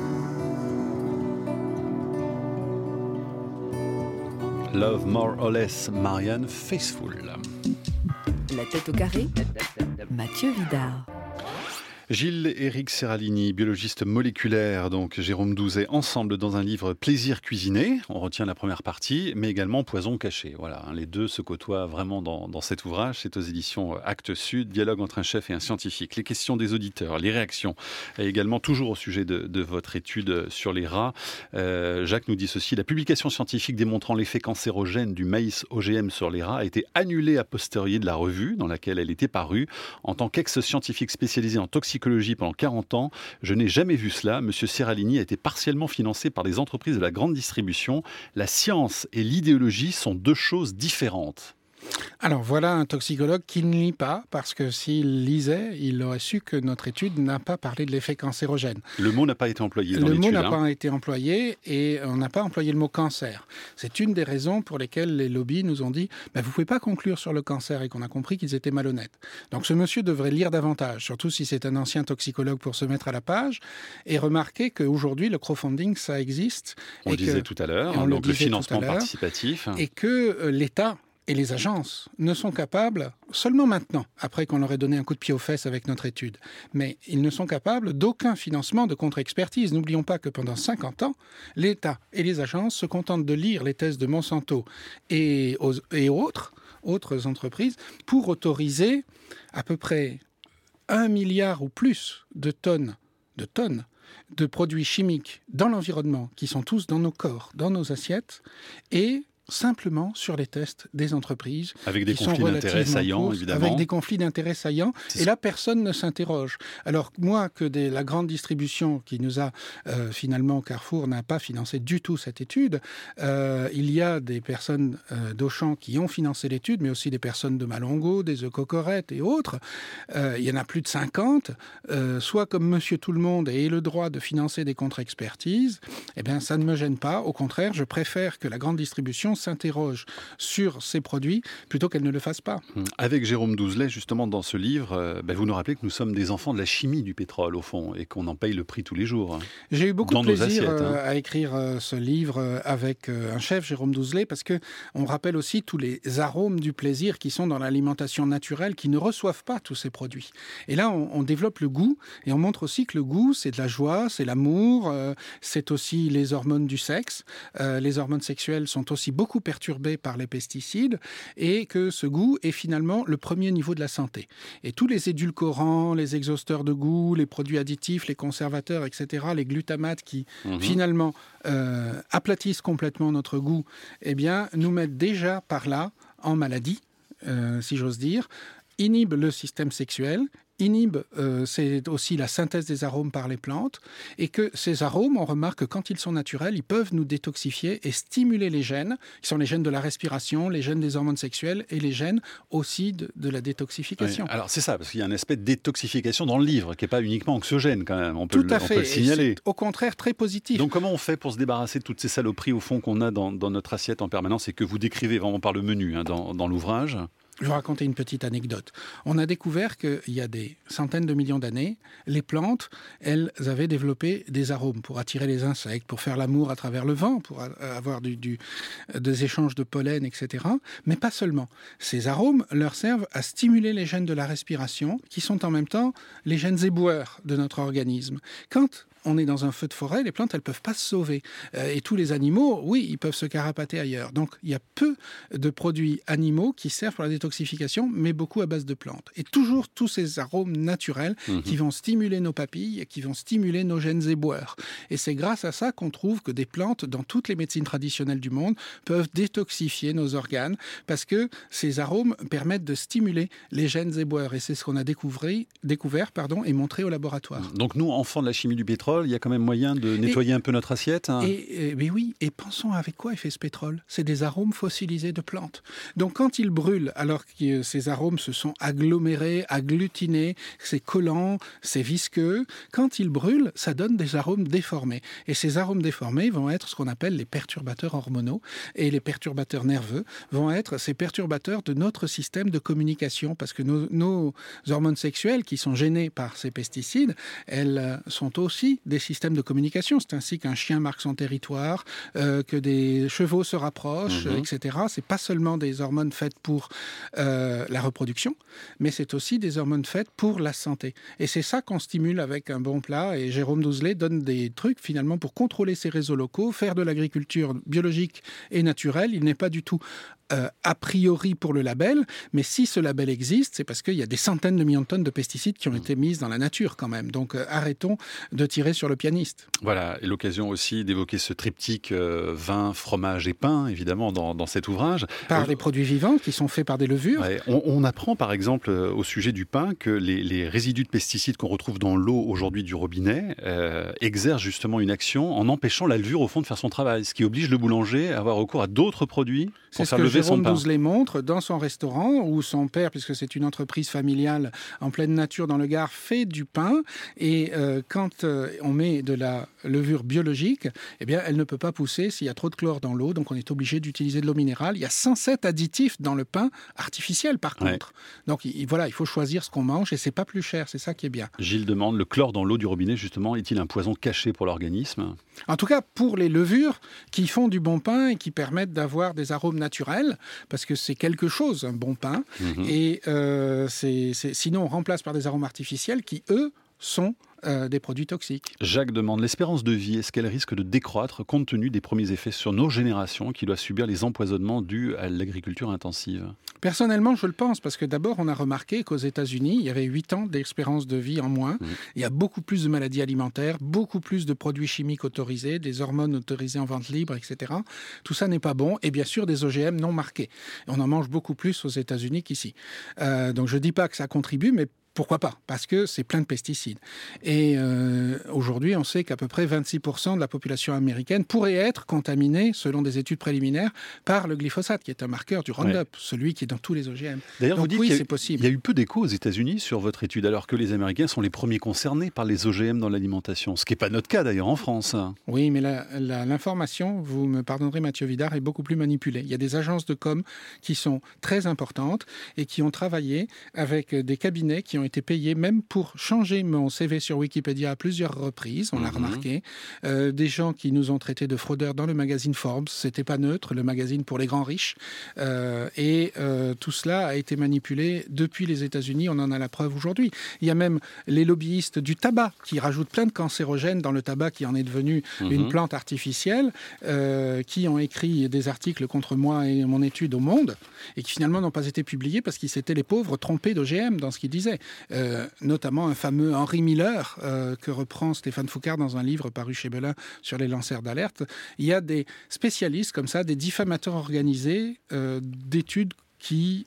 Love More or Less, Marianne Faithfull. La tête au carré, Mathieu Vidard. Gilles-Éric Seralini, biologiste moléculaire, donc Jérôme Douzelet, ensemble dans un livre Plaisir cuisiné. On retient la première partie, mais également Poison caché. Voilà, les deux se côtoient vraiment dans cet ouvrage. C'est aux éditions Actes Sud, dialogue entre un chef et un scientifique. Les questions des auditeurs, les réactions, et également toujours au sujet de votre étude sur les rats. Jacques nous dit ceci: la publication scientifique démontrant l'effet cancérogène du maïs OGM sur les rats a été annulée a posteriori de la revue dans laquelle elle était parue. En tant qu'ex-scientifique spécialisé en toxicologie pendant 40 ans, je n'ai jamais vu cela. Monsieur Seralini a été partiellement financé par des entreprises de la grande distribution. La science et l'idéologie sont deux choses différentes. Alors voilà un toxicologue qui ne lit pas, parce que s'il lisait, il aurait su que notre étude n'a pas parlé de l'effet cancérogène. Le mot n'a pas été employé dans l'étude. Le mot n'a pas été employé et on n'a pas employé le mot cancer. C'est une des raisons pour lesquelles les lobbies nous ont dit vous ne pouvez pas conclure sur le cancer et qu'on a compris qu'ils étaient malhonnêtes. Donc ce monsieur devrait lire davantage, surtout si c'est un ancien toxicologue pour se mettre à la page et remarquer qu'aujourd'hui le crowdfunding ça existe. On le disait tout à l'heure, donc le financement participatif. Et que l'État et les agences ne sont capables, seulement maintenant, après qu'on leur ait donné un coup de pied aux fesses avec notre étude, mais ils ne sont capables d'aucun financement de contre-expertise. N'oublions pas que pendant 50 ans, l'État et les agences se contentent de lire les thèses de Monsanto et autres entreprises pour autoriser à peu près 1 milliard ou plus de tonnes de produits chimiques dans l'environnement, qui sont tous dans nos corps, dans nos assiettes, et simplement sur les tests des entreprises. Avec des conflits d'intérêts saillants, évidemment. Avec des conflits d'intérêts saillants. Et là, personne ne s'interroge. Alors, moi, la grande distribution qui nous a, finalement, Carrefour n'a pas financé du tout cette étude. Il y a des personnes d'Auchan qui ont financé l'étude, mais aussi des personnes de Malongo, des Cocorette et autres. Il y en a plus de 50. Soit comme Monsieur Tout-le-Monde ait le droit de financer des contre-expertises, eh bien, ça ne me gêne pas. Au contraire, je préfère que la grande distribution s'interroge sur ces produits plutôt qu'elle ne le fasse pas. Avec Jérôme Douzelet, justement, dans ce livre, vous nous rappelez que nous sommes des enfants de la chimie du pétrole, au fond, et qu'on en paye le prix tous les jours. J'ai eu beaucoup de plaisir à écrire ce livre avec un chef, Jérôme Douzelet, parce qu'on rappelle aussi tous les arômes du plaisir qui sont dans l'alimentation naturelle, qui ne reçoivent pas tous ces produits. Et là, on développe le goût, et on montre aussi que le goût, c'est de la joie, c'est l'amour, c'est aussi les hormones du sexe. Les hormones sexuelles sont aussi beaucoup perturbés par les pesticides et que ce goût est finalement le premier niveau de la santé. Et tous les édulcorants, les exhausteurs de goût, les produits additifs, les conservateurs, etc., les glutamates qui finalement aplatissent complètement notre goût, eh bien, nous mettent déjà par là en maladie, si j'ose dire, inhibent le système sexuel, inhibe, c'est aussi la synthèse des arômes par les plantes, et que ces arômes, on remarque que quand ils sont naturels, ils peuvent nous détoxifier et stimuler les gènes, qui sont les gènes de la respiration, les gènes des hormones sexuelles et les gènes aussi de la détoxification. Oui, alors c'est ça, parce qu'il y a un aspect de détoxification dans le livre, qui n'est pas uniquement anxiogène quand même, on peut le signaler. C'est au contraire très positif. Donc comment on fait pour se débarrasser de toutes ces saloperies au fond qu'on a dans notre assiette en permanence et que vous décrivez vraiment par le menu dans l'ouvrage ? Je vais raconter une petite anecdote. On a découvert qu'il y a des centaines de millions d'années, les plantes, elles avaient développé des arômes pour attirer les insectes, pour faire l'amour à travers le vent, pour avoir des échanges de pollen, etc. Mais pas seulement. Ces arômes leur servent à stimuler les gènes de la respiration, qui sont en même temps les gènes éboueurs de notre organisme. Quand on est dans un feu de forêt, les plantes, elles ne peuvent pas se sauver. Et tous les animaux, oui, ils peuvent se carapater ailleurs. Donc, il y a peu de produits animaux qui servent pour la détoxification, mais beaucoup à base de plantes. Et toujours tous ces arômes naturels qui vont stimuler nos papilles et qui vont stimuler nos gènes éboueurs. Et c'est grâce à ça qu'on trouve que des plantes, dans toutes les médecines traditionnelles du monde, peuvent détoxifier nos organes, parce que ces arômes permettent de stimuler les gènes éboueurs. Et c'est ce qu'on a découvert et montré au laboratoire. Donc nous, enfants de la chimie du pétrole, il y a quand même moyen de nettoyer un peu notre assiette. Mais oui, et pensons avec quoi est fait ce pétrole. C'est des arômes fossilisés de plantes. Donc quand ils brûlent, alors que ces arômes se sont agglomérés, agglutinés, c'est collant, c'est visqueux, quand ils brûlent, ça donne des arômes déformés. Et ces arômes déformés vont être ce qu'on appelle les perturbateurs hormonaux, et les perturbateurs nerveux vont être ces perturbateurs de notre système de communication, parce que nos hormones sexuelles, qui sont gênées par ces pesticides, elles sont aussi des systèmes de communication. C'est ainsi qu'un chien marque son territoire, que des chevaux se rapprochent, etc. C'est pas seulement des hormones faites pour la reproduction, mais c'est aussi des hormones faites pour la santé. Et c'est ça qu'on stimule avec un bon plat. Et Jérôme Douzelet donne des trucs finalement pour contrôler ces réseaux locaux, faire de l'agriculture biologique et naturelle. Il n'est pas du tout a priori pour le label, mais si ce label existe, c'est parce qu'il y a des centaines de millions de tonnes de pesticides qui ont été mises dans la nature quand même. Donc arrêtons de tirer sur le pianiste. Voilà, et l'occasion aussi d'évoquer ce triptyque vin, fromage et pain, évidemment, dans cet ouvrage. Par des produits vivants qui sont faits par des levures. Ouais, on apprend par exemple au sujet du pain que les résidus de pesticides qu'on retrouve dans l'eau aujourd'hui du robinet exercent justement une action en empêchant la levure au fond de faire son travail, ce qui oblige le boulanger à avoir recours à d'autres produits pour faire le Jérôme Douze-les-Montres dans son restaurant où son père, puisque c'est une entreprise familiale en pleine nature dans le Gard, fait du pain. Et quand on met de la levure biologique, eh bien, elle ne peut pas pousser s'il y a trop de chlore dans l'eau. Donc, on est obligé d'utiliser de l'eau minérale. Il y a 107 additifs dans le pain artificiel, par contre. Donc, voilà, il faut choisir ce qu'on mange et c'est pas plus cher. C'est ça qui est bien. Gilles demande, le chlore dans l'eau du robinet, justement, est-il un poison caché pour l'organisme ? En tout cas, pour les levures qui font du bon pain et qui permettent d'avoir des arômes naturels, parce que c'est quelque chose, un bon pain. Et sinon, on remplace par des arômes artificiels qui, eux, sont des produits toxiques. Jacques demande, l'espérance de vie, est-ce qu'elle risque de décroître compte tenu des premiers effets sur nos générations qui doivent subir les empoisonnements dus à l'agriculture intensive ? Personnellement, je le pense, parce que d'abord, on a remarqué qu'aux États-Unis, il y avait 8 ans d'espérance de vie en moins. Il y a beaucoup plus de maladies alimentaires, beaucoup plus de produits chimiques autorisés, des hormones autorisées en vente libre, etc. Tout ça n'est pas bon. Et bien sûr, des OGM non marqués. On en mange beaucoup plus aux États-Unis qu'ici. Donc, je ne dis pas que ça contribue, mais pourquoi pas ? Parce que c'est plein de pesticides. Et aujourd'hui, on sait qu'à peu près 26% de la population américaine pourrait être contaminée, selon des études préliminaires, par le glyphosate, qui est un marqueur du Roundup, celui qui est dans tous les OGM. D'ailleurs, donc, vous dites oui, qu'il c'est possible. Il y a eu peu d'écho aux États-Unis sur votre étude, alors que les Américains sont les premiers concernés par les OGM dans l'alimentation. Ce qui n'est pas notre cas, d'ailleurs, en France. Oui, mais l'information, vous me pardonnerez, Mathieu Vidard, est beaucoup plus manipulée. Il y a des agences de com qui sont très importantes et qui ont travaillé avec des cabinets qui ont été payés même pour changer mon CV sur Wikipédia à plusieurs reprises, on l'a remarqué. Des gens qui nous ont traités de fraudeurs dans le magazine Forbes, c'était pas neutre, le magazine pour les grands riches. Tout cela a été manipulé depuis les États-Unis, on en a la preuve aujourd'hui. Il y a même les lobbyistes du tabac qui rajoutent plein de cancérogènes dans le tabac qui en est devenu une plante artificielle, qui ont écrit des articles contre moi et mon étude au Monde, et qui finalement n'ont pas été publiés parce qu'ils s'étaient les pauvres trompés d'OGM dans ce qu'ils disaient. Notamment un fameux Henry Miller que reprend Stéphane Foucard dans un livre paru chez Belin sur les lanceurs d'alerte. Il y a des spécialistes comme ça, des diffamateurs organisés d'études qui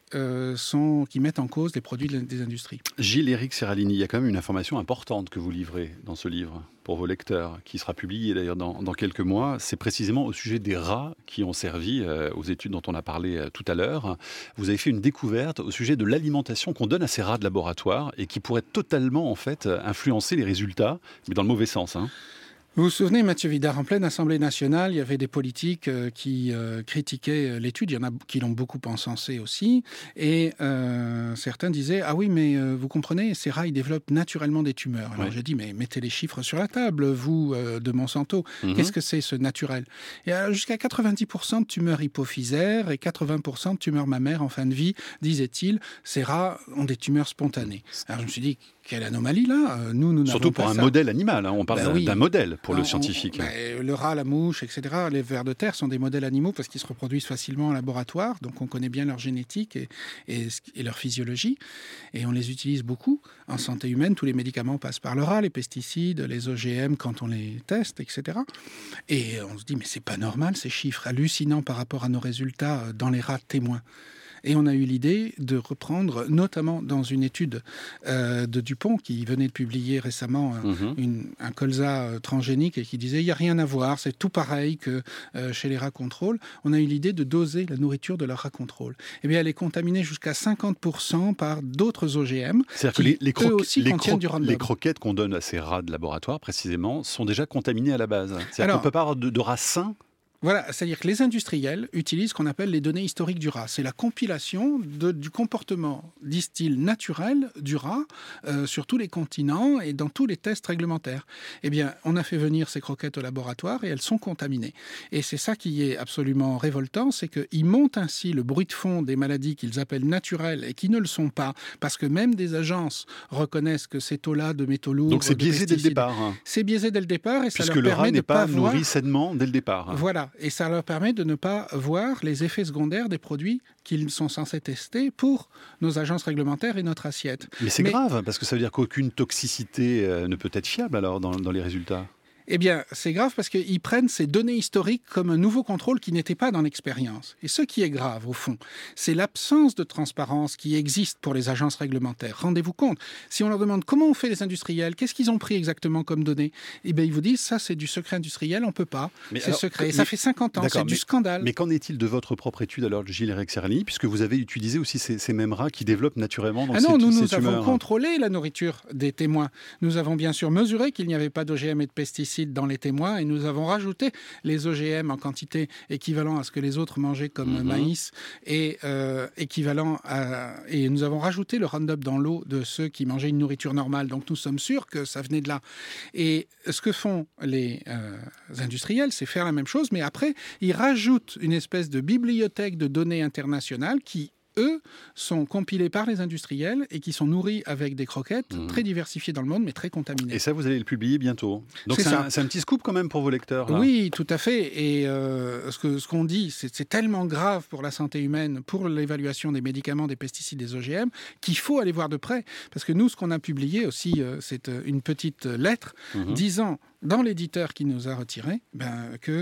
mettent en cause les produits des industries. Gilles-Éric Serralini, il y a quand même une information importante que vous livrez dans ce livre pour vos lecteurs, qui sera publié d'ailleurs dans quelques mois. C'est précisément au sujet des rats qui ont servi aux études dont on a parlé tout à l'heure. Vous avez fait une découverte au sujet de l'alimentation qu'on donne à ces rats de laboratoire et qui pourrait totalement en fait influencer les résultats, mais dans le mauvais sens. Vous vous souvenez, Mathieu Vidard, en pleine Assemblée nationale, il y avait des politiques qui critiquaient l'étude. Il y en a qui l'ont beaucoup encensé aussi. Et certains disaient « Ah oui, mais vous comprenez, ces rats, ils développent naturellement des tumeurs. » Alors j'ai dit « Mais mettez les chiffres sur la table, vous, de Monsanto. Qu'est-ce que c'est, ce naturel ?» Et jusqu'à 90% de tumeurs hypophysaires et 80% de tumeurs mammaires en fin de vie, disait-il, ces rats ont des tumeurs spontanées. Alors je me suis dit « Quelle anomalie, là ! Nous Surtout pour un modèle animal, on parle d'un modèle pour le scientifique. Le rat, la mouche, etc., les vers de terre sont des modèles animaux parce qu'ils se reproduisent facilement en laboratoire, donc on connaît bien leur génétique et leur physiologie, et on les utilise beaucoup en santé humaine. Tous les médicaments passent par le rat, les pesticides, les OGM quand on les teste, etc. Et on se dit, mais c'est pas normal ces chiffres hallucinants par rapport à nos résultats dans les rats témoins. Et on a eu l'idée de reprendre, notamment dans une étude de Dupont, qui venait de publier récemment un colza transgénique et qui disait « il n'y a rien à voir, c'est tout pareil que chez les rats contrôle ». On a eu l'idée de doser la nourriture de leur rat contrôle. Eh bien, elle est contaminée jusqu'à 50% par d'autres OGM. C'est-à-dire que les croquettes qu'on donne à ces rats de laboratoire, précisément, sont déjà contaminées à la base. C'est-à-dire qu'on ne peut pas avoir de rats sains. Voilà, c'est-à-dire que les industriels utilisent ce qu'on appelle les données historiques du rat. C'est la compilation du comportement, disent-ils, naturel du rat sur tous les continents et dans tous les tests réglementaires. Eh bien, on a fait venir ces croquettes au laboratoire et elles sont contaminées. Et c'est ça qui est absolument révoltant, c'est qu'ils montent ainsi le bruit de fond des maladies qu'ils appellent naturelles et qui ne le sont pas, parce que même des agences reconnaissent que ces taux-là de métaux lourds... Donc c'est biaisé dès le départ. C'est biaisé dès le départ et puisque ça leur permet de ne pas le rat n'est pas nourri sainement dès le départ. Voilà. Et ça leur permet de ne pas voir les effets secondaires des produits qu'ils sont censés tester pour nos agences réglementaires et notre assiette. Mais c'est grave, parce que ça veut dire qu'aucune toxicité ne peut être fiable alors dans les résultats. Eh bien, c'est grave parce qu'ils prennent ces données historiques comme un nouveau contrôle qui n'était pas dans l'expérience. Et ce qui est grave, au fond, c'est l'absence de transparence qui existe pour les agences réglementaires. Rendez-vous compte, si on leur demande comment ont fait les industriels, qu'est-ce qu'ils ont pris exactement comme données, eh bien, ils vous disent, ça, c'est du secret industriel, on ne peut pas. C'est secret. Et ça fait 50 ans, c'est du scandale. Mais qu'en est-il de votre propre étude, alors, Gilles-Éric Serralini, puisque vous avez utilisé aussi ces mêmes rats qui développent naturellement donc nous avons contrôlé la nourriture des témoins. Nous avons bien sûr mesuré qu'il n'y avait pas d'OGM et de pesticides dans les témoins et nous avons rajouté les OGM en quantité équivalent à ce que les autres mangeaient comme maïs et et nous avons rajouté le Roundup dans l'eau de ceux qui mangeaient une nourriture normale. Donc nous sommes sûrs que ça venait de là. Et ce que font les industriels, c'est faire la même chose, mais après, ils rajoutent une espèce de bibliothèque de données internationales qui, eux, sont compilés par les industriels et qui sont nourris avec des croquettes très diversifiées dans le monde, mais très contaminées. Et ça, vous allez le publier bientôt. Donc c'est un petit scoop quand même pour vos lecteurs. Là. Oui, tout à fait. Et ce qu'on dit, c'est tellement grave pour la santé humaine, pour l'évaluation des médicaments, des pesticides, des OGM, qu'il faut aller voir de près. Parce que nous, ce qu'on a publié aussi, c'est une petite lettre disant dans l'éditeur qui nous a retiré que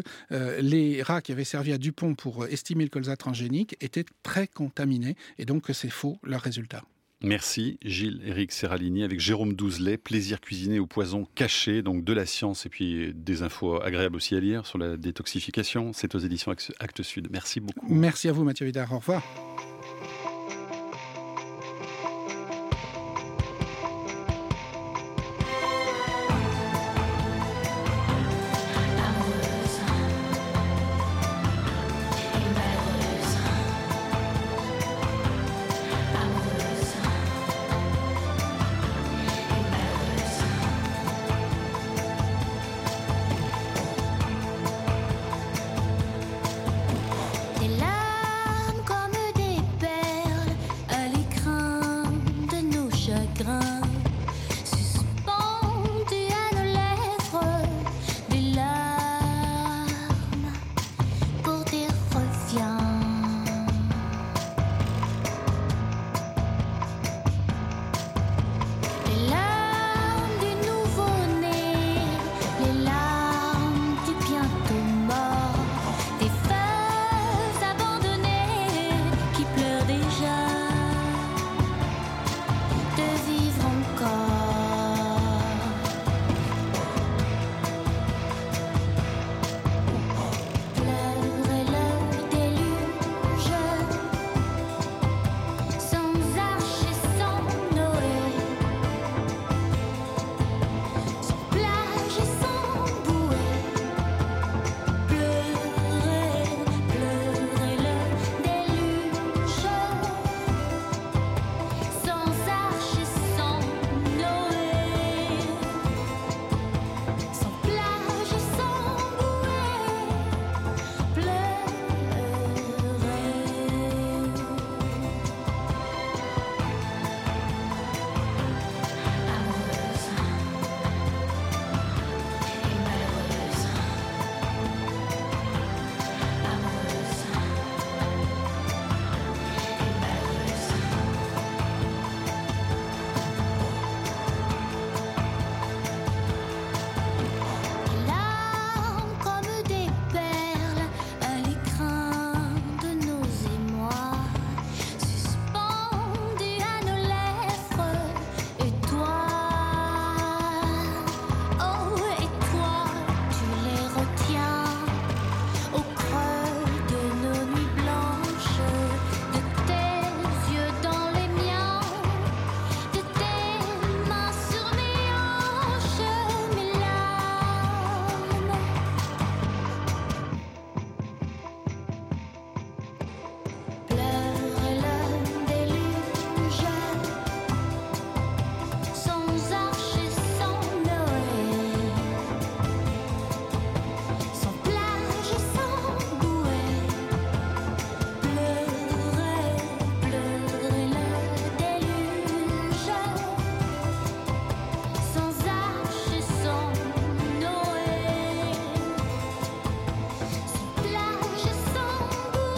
les rats qui avaient servi à Dupont pour estimer le colza transgénique étaient très contaminés et donc que c'est faux leur résultat. Merci Gilles-Éric Serralini avec Jérôme Douzelet, Plaisir cuisiné au poison caché, donc de la science et puis des infos agréables aussi à lire sur la détoxification. C'est aux éditions Actes Sud. Merci beaucoup. Merci à vous Mathieu Vidard, au revoir.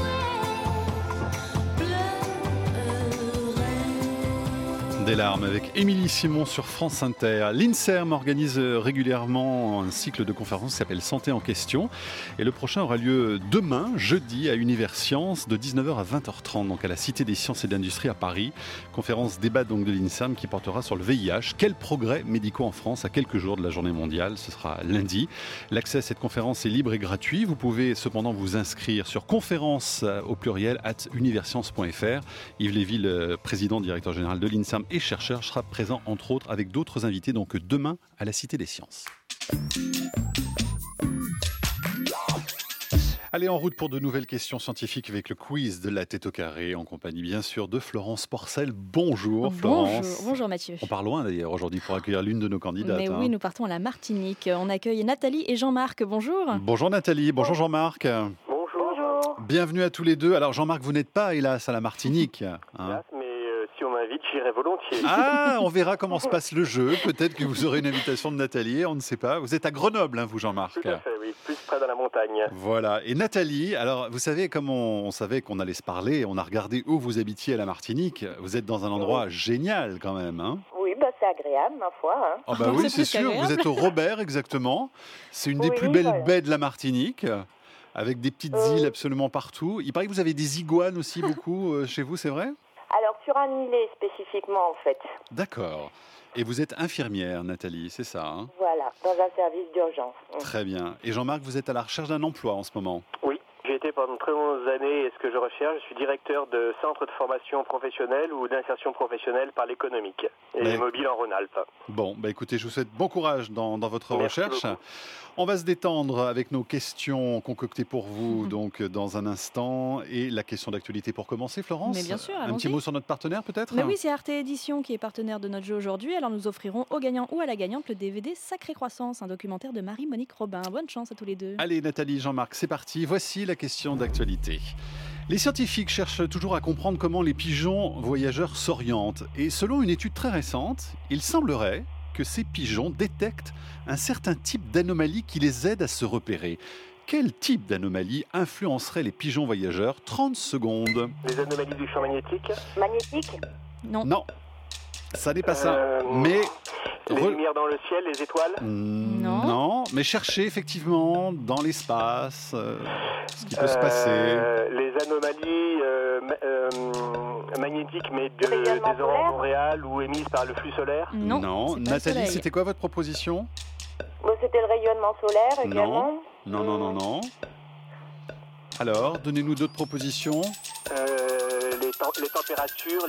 Des larmes avec Émilie Simon sur France Inter. L'INSERM organise régulièrement un cycle de conférences qui s'appelle Santé en question. Et le prochain aura lieu demain, jeudi, à Univers Sciences, de 19h à 20h30, donc à la Cité des Sciences et de l'Industrie à Paris. Conférence débat donc de l'INSERM qui portera sur le VIH. Quels progrès médicaux en France à quelques jours de la journée mondiale? Ce sera lundi. L'accès à cette conférence est libre et gratuit. Vous pouvez cependant vous inscrire sur conférence au pluriel @universcience.fr. Yves Léville, président, directeur général de l'INSERM et chercheur, sera présent entre autres avec d'autres invités donc demain à la Cité des Sciences. Allez, en route pour de nouvelles questions scientifiques avec le quiz de la tête au carré, en compagnie bien sûr de Florence Porcel. Bonjour Florence. Bonjour Mathieu. On part loin d'ailleurs aujourd'hui pour accueillir l'une de nos candidates. Mais oui, nous partons à la Martinique. On accueille Nathalie et Jean-Marc. Bonjour. Bonjour Nathalie, bonjour Jean-Marc. Bonjour. Bienvenue à tous les deux. Alors Jean-Marc, vous n'êtes pas hélas à la Martinique. Hélas, mais si on m'invite, j'irai volontiers. Ah, on verra comment se passe le jeu. Peut-être que vous aurez une invitation de Nathalie, on ne sait pas. Vous êtes à Grenoble, vous Jean-Marc. Tout à fait, oui, plus près de la montagne. Voilà. Et Nathalie, alors vous savez, comme on savait qu'on allait se parler, on a regardé où vous habitiez à la Martinique. Vous êtes dans un endroit génial quand même, hein? Oui, c'est agréable, ma foi. Hein. Oh bah oui, c'est sûr. Vous êtes au Robert, exactement. C'est une des plus belles baies de la Martinique, avec des petites îles absolument partout. Il paraît que vous avez des iguanes aussi beaucoup chez vous, c'est vrai? Alors, sur un îlet spécifiquement, en fait. D'accord. Et vous êtes infirmière, Nathalie, c'est ça, hein? Voilà, dans un service d'urgence. Très bien. Et Jean-Marc, vous êtes à la recherche d'un emploi en ce moment? Oui. J'ai été pendant très longues années, et ce que je recherche, je suis directeur de centre de formation professionnelle ou d'insertion professionnelle par l'économique et mobile en Rhône-Alpes. Bon, écoutez, je vous souhaite bon courage dans votre recherche. Beaucoup. On va se détendre avec nos questions concoctées pour vous donc dans un instant. Et la question d'actualité pour commencer, Florence. Mais bien sûr, un petit mot sur notre partenaire peut-être? Mais oui, c'est Arte Édition qui est partenaire de notre jeu aujourd'hui. Alors nous offrirons au gagnant ou à la gagnante le DVD Sacrée Croissance, un documentaire de Marie-Monique Robin. Bonne chance à tous les deux. Allez Nathalie, Jean-Marc, c'est parti. Voici la question d'actualité. Les scientifiques cherchent toujours à comprendre comment les pigeons voyageurs s'orientent. Et selon une étude très récente, il semblerait que ces pigeons détectent un certain type d'anomalie qui les aide à se repérer. Quel type d'anomalie influencerait les pigeons voyageurs? 30 secondes. Les anomalies du champ magnétique? Magnétique? Non. Non, ça n'est pas ça. Mais les lumières dans le ciel, les étoiles? Non, mais cherchez effectivement dans l'espace ce qui peut se passer. Les anomalies magnétiques, mais des aurores boréales ou émises par le flux solaire? Non. Nathalie, c'était quoi votre proposition? C'était le rayonnement solaire également. Non. Alors, donnez-nous d'autres propositions. Les températures,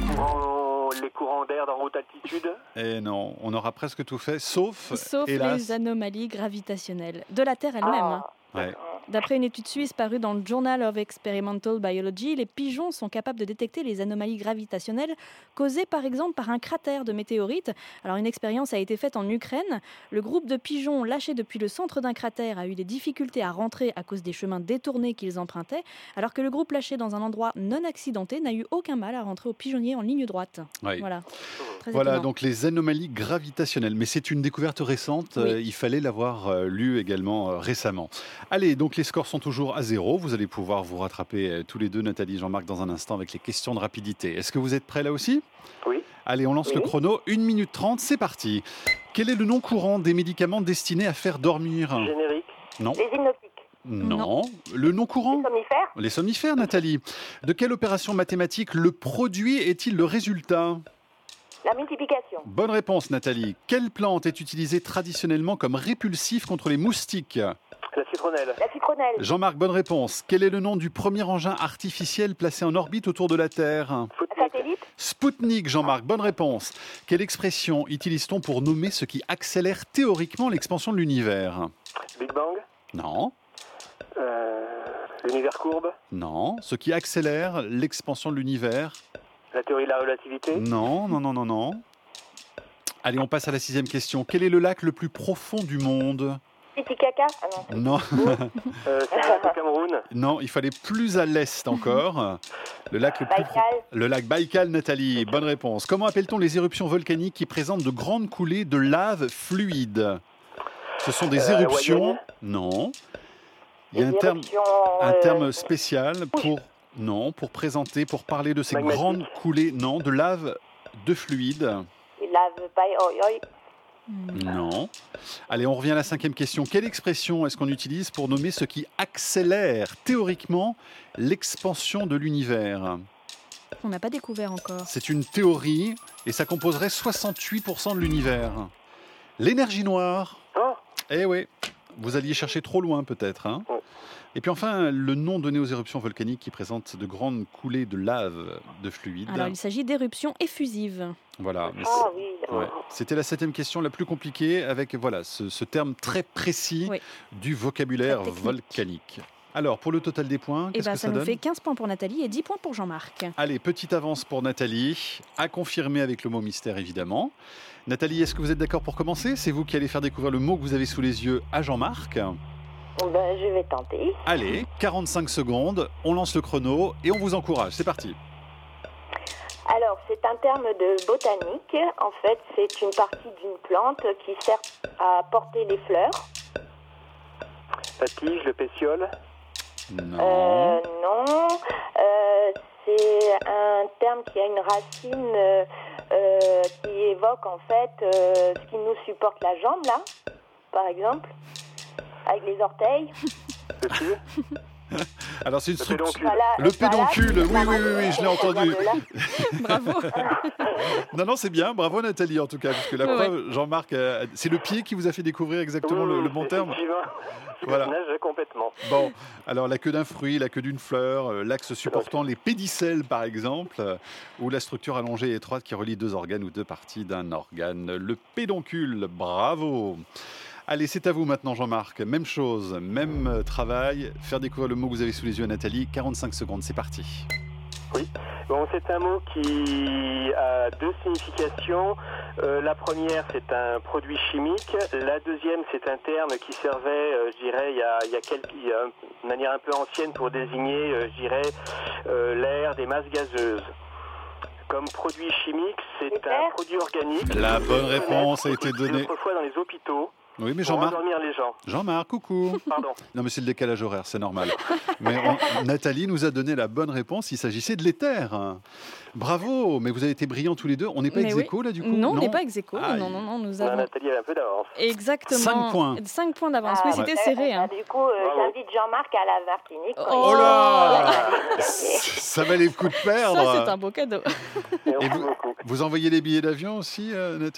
les courants d'air dans haute altitude? Eh non, on aura presque tout fait, sauf hélas, les anomalies gravitationnelles de la Terre elle-même. Ouais. D'après une étude suisse parue dans le Journal of Experimental Biology, les pigeons sont capables de détecter les anomalies gravitationnelles causées par exemple par un cratère de météorite. Alors une expérience a été faite en Ukraine. Le groupe de pigeons lâchés depuis le centre d'un cratère a eu des difficultés à rentrer à cause des chemins détournés qu'ils empruntaient, alors que le groupe lâché dans un endroit non accidenté n'a eu aucun mal à rentrer au pigeonnier en ligne droite. Oui. Voilà, donc les anomalies gravitationnelles. Mais c'est une découverte récente, il fallait l'avoir lu également récemment. Allez, donc les scores sont toujours à 0. Vous allez pouvoir vous rattraper tous les deux, Nathalie et Jean-Marc, dans un instant avec les questions de rapidité. Est-ce que vous êtes prêts là aussi? Oui. Allez, on lance le chrono. 1 minute 30, c'est parti. Quel est le nom courant des médicaments destinés à faire dormir? Générique? Non. Les hypnotiques? Non. Le nom courant? Les somnifères? Les somnifères, Nathalie. De quelle opération mathématique le produit est-il le résultat? La multiplication. Bonne réponse, Nathalie. Quelle plante est utilisée traditionnellement comme répulsif contre les moustiques? La citronnelle. La citronnelle. Jean-Marc, bonne réponse. Quel est le nom du premier engin artificiel placé en orbite autour de la Terre? Satellite. Spoutnik, Jean-Marc, bonne réponse. Quelle expression utilise-t-on pour nommer ce qui accélère théoriquement l'expansion de l'univers? Big Bang? Non. L'univers courbe? Non. Ce qui accélère l'expansion de l'univers? La théorie de la relativité? Non. Allez, on passe à la 6e question. Quel est le lac le plus profond du monde? Titicaca? Non. C'est le Cameroun? Non, il fallait plus à l'est encore. Le lac le lac Baïkal, Nathalie. Bonne réponse. Comment appelle-t-on les éruptions volcaniques qui présentent de grandes coulées de lave fluide? Ce sont des éruptions. Non. Il y a un terme spécial pour présenter, pour parler de ces grandes coulées, de lave de fluide. lave pas oi oi. Non. Allez, on revient à la 5e question. Quelle expression est-ce qu'on utilise pour nommer ce qui accélère théoriquement l'expansion de l'univers ? On n'a pas découvert encore. C'est une théorie et ça composerait 68% de l'univers. L'énergie noire. Eh oui, vous alliez chercher trop loin peut-être. Hein. Et puis enfin, le nom donné aux éruptions volcaniques qui présentent de grandes coulées de lave, de fluide. Alors, il s'agit d'éruptions effusives. Voilà. Oui. C'était la 7e question la plus compliquée avec ce terme très précis du vocabulaire volcanique. Alors, pour le total des points, qu'est-ce que ça donne ? Ça nous fait 15 points pour Nathalie et 10 points pour Jean-Marc. Allez, petite avance pour Nathalie, à confirmer avec le mot mystère évidemment. Nathalie, est-ce que vous êtes d'accord pour commencer ? C'est vous qui allez faire découvrir le mot que vous avez sous les yeux à Jean-Marc. Je vais tenter. Allez, 45 secondes, on lance le chrono et on vous encourage. C'est parti. Alors, c'est un terme de botanique. En fait, c'est une partie d'une plante qui sert à porter les fleurs. La tige, le pétiole. Non. Non. C'est un terme qui a une racine qui évoque en fait ce qui nous supporte la jambe, là, par exemple, avec les orteils. Le pied. Alors c'est une structure. Voilà, le pédoncule, oui, je l'ai entendu. Bravo. Non, c'est bien, bravo Nathalie en tout cas, puisque la preuve, Jean-Marc, c'est le pied qui vous a fait découvrir exactement le bon terme. Voilà. Nage complètement. Bon, alors la queue d'un fruit, la queue d'une fleur, l'axe supportant les pédicelles par exemple, ou la structure allongée et étroite qui relie deux organes ou deux parties d'un organe. Le pédoncule, bravo. Allez, c'est à vous maintenant Jean-Marc. Même chose, même travail. Faire découvrir le mot que vous avez sous les yeux à Nathalie. 45 secondes, c'est parti. Oui, bon, c'est un mot qui a deux significations. La première, c'est un produit chimique. La deuxième, c'est un terme qui servait, je dirais, il y a de manière un peu ancienne pour désigner, je dirais, l'air des masses gazeuses. Comme produit chimique, c'est un produit organique. La bonne réponse a été donnée. Autrefois dans les hôpitaux. Oui, mais pour endormir les gens. Jean-Marc, coucou. Pardon. Non, mais c'est le décalage horaire, c'est normal. Mais Nathalie nous a donné la bonne réponse. Il s'agissait de l'éther. Bravo, mais vous avez été brillants tous les deux. On n'est pas ex-aequo là du coup ? Non, on n'est pas ex-aequo. Non, nous avons. Nathalie a un peu d'avance. Exactement. 5 points. 5 points d'avance. Oui, c'était serré. Hein. Du coup, j'invite Jean-Marc à la Martinique. Oh là Ça valait le coup de perdre. Ça, c'est un beau cadeau. Et vous envoyez les billets d'avion aussi, Nathalie ?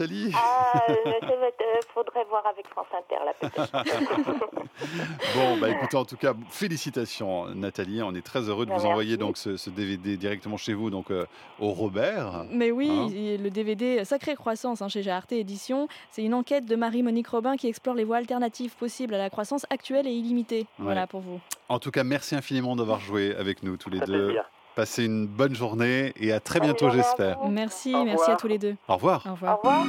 Faudrait voir avec France Inter là peut-être. Bon, écoutez, en tout cas, félicitations Nathalie. On est très heureux de vous envoyer donc ce DVD directement chez vous, donc au Robert. Mais oui, le DVD Sacrée Croissance chez Arte Éditions, c'est une enquête de Marie-Monique Robin qui explore les voies alternatives possibles à la croissance actuelle et illimitée. Voilà pour vous. En tout cas, merci infiniment d'avoir joué avec nous tous les deux. Passez une bonne journée et à très bientôt, j'espère. Merci à tous les deux. Au revoir. Au revoir. Au revoir.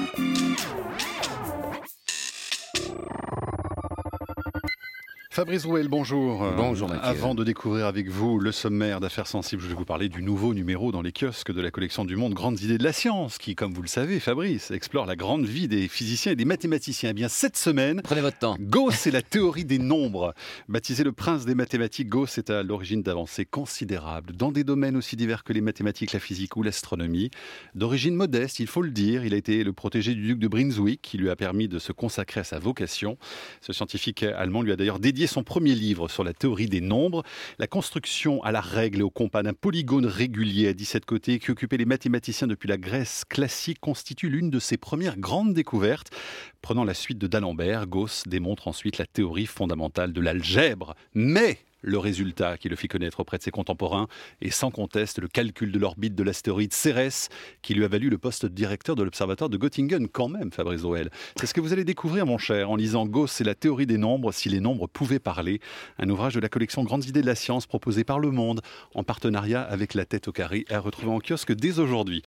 Fabrice Rouel, bonjour. Bonjour Mathieu. Avant de découvrir avec vous le sommaire d'Affaires sensibles, je vais vous parler du nouveau numéro dans les kiosques de la collection du Monde Grandes idées de la science qui, comme vous le savez, Fabrice, explore la grande vie des physiciens et des mathématiciens. Eh bien, cette semaine, prenez votre temps. Gauss et la théorie des nombres. Baptisé le prince des mathématiques, Gauss est à l'origine d'avancées considérables dans des domaines aussi divers que les mathématiques, la physique ou l'astronomie. D'origine modeste, il faut le dire, il a été le protégé du duc de Brunswick qui lui a permis de se consacrer à sa vocation. Ce scientifique allemand lui a d'ailleurs dédié son premier livre sur la théorie des nombres, la construction à la règle et au compas d'un polygone régulier à 17 côtés qui occupait les mathématiciens depuis la Grèce classique constitue l'une de ses premières grandes découvertes. Prenant la suite de d'Alembert, Gauss démontre ensuite la théorie fondamentale de l'algèbre. Mais le résultat qui le fit connaître auprès de ses contemporains est sans conteste le calcul de l'orbite de l'astéroïde Cérès qui lui a valu le poste de directeur de l'observatoire de Göttingen quand même, Fabrice Rouel. C'est ce que vous allez découvrir, mon cher, en lisant Gauss et la théorie des nombres, si les nombres pouvaient parler, un ouvrage de la collection Grandes idées de la science proposé par Le Monde en partenariat avec La Tête au carré à retrouver en kiosque dès aujourd'hui.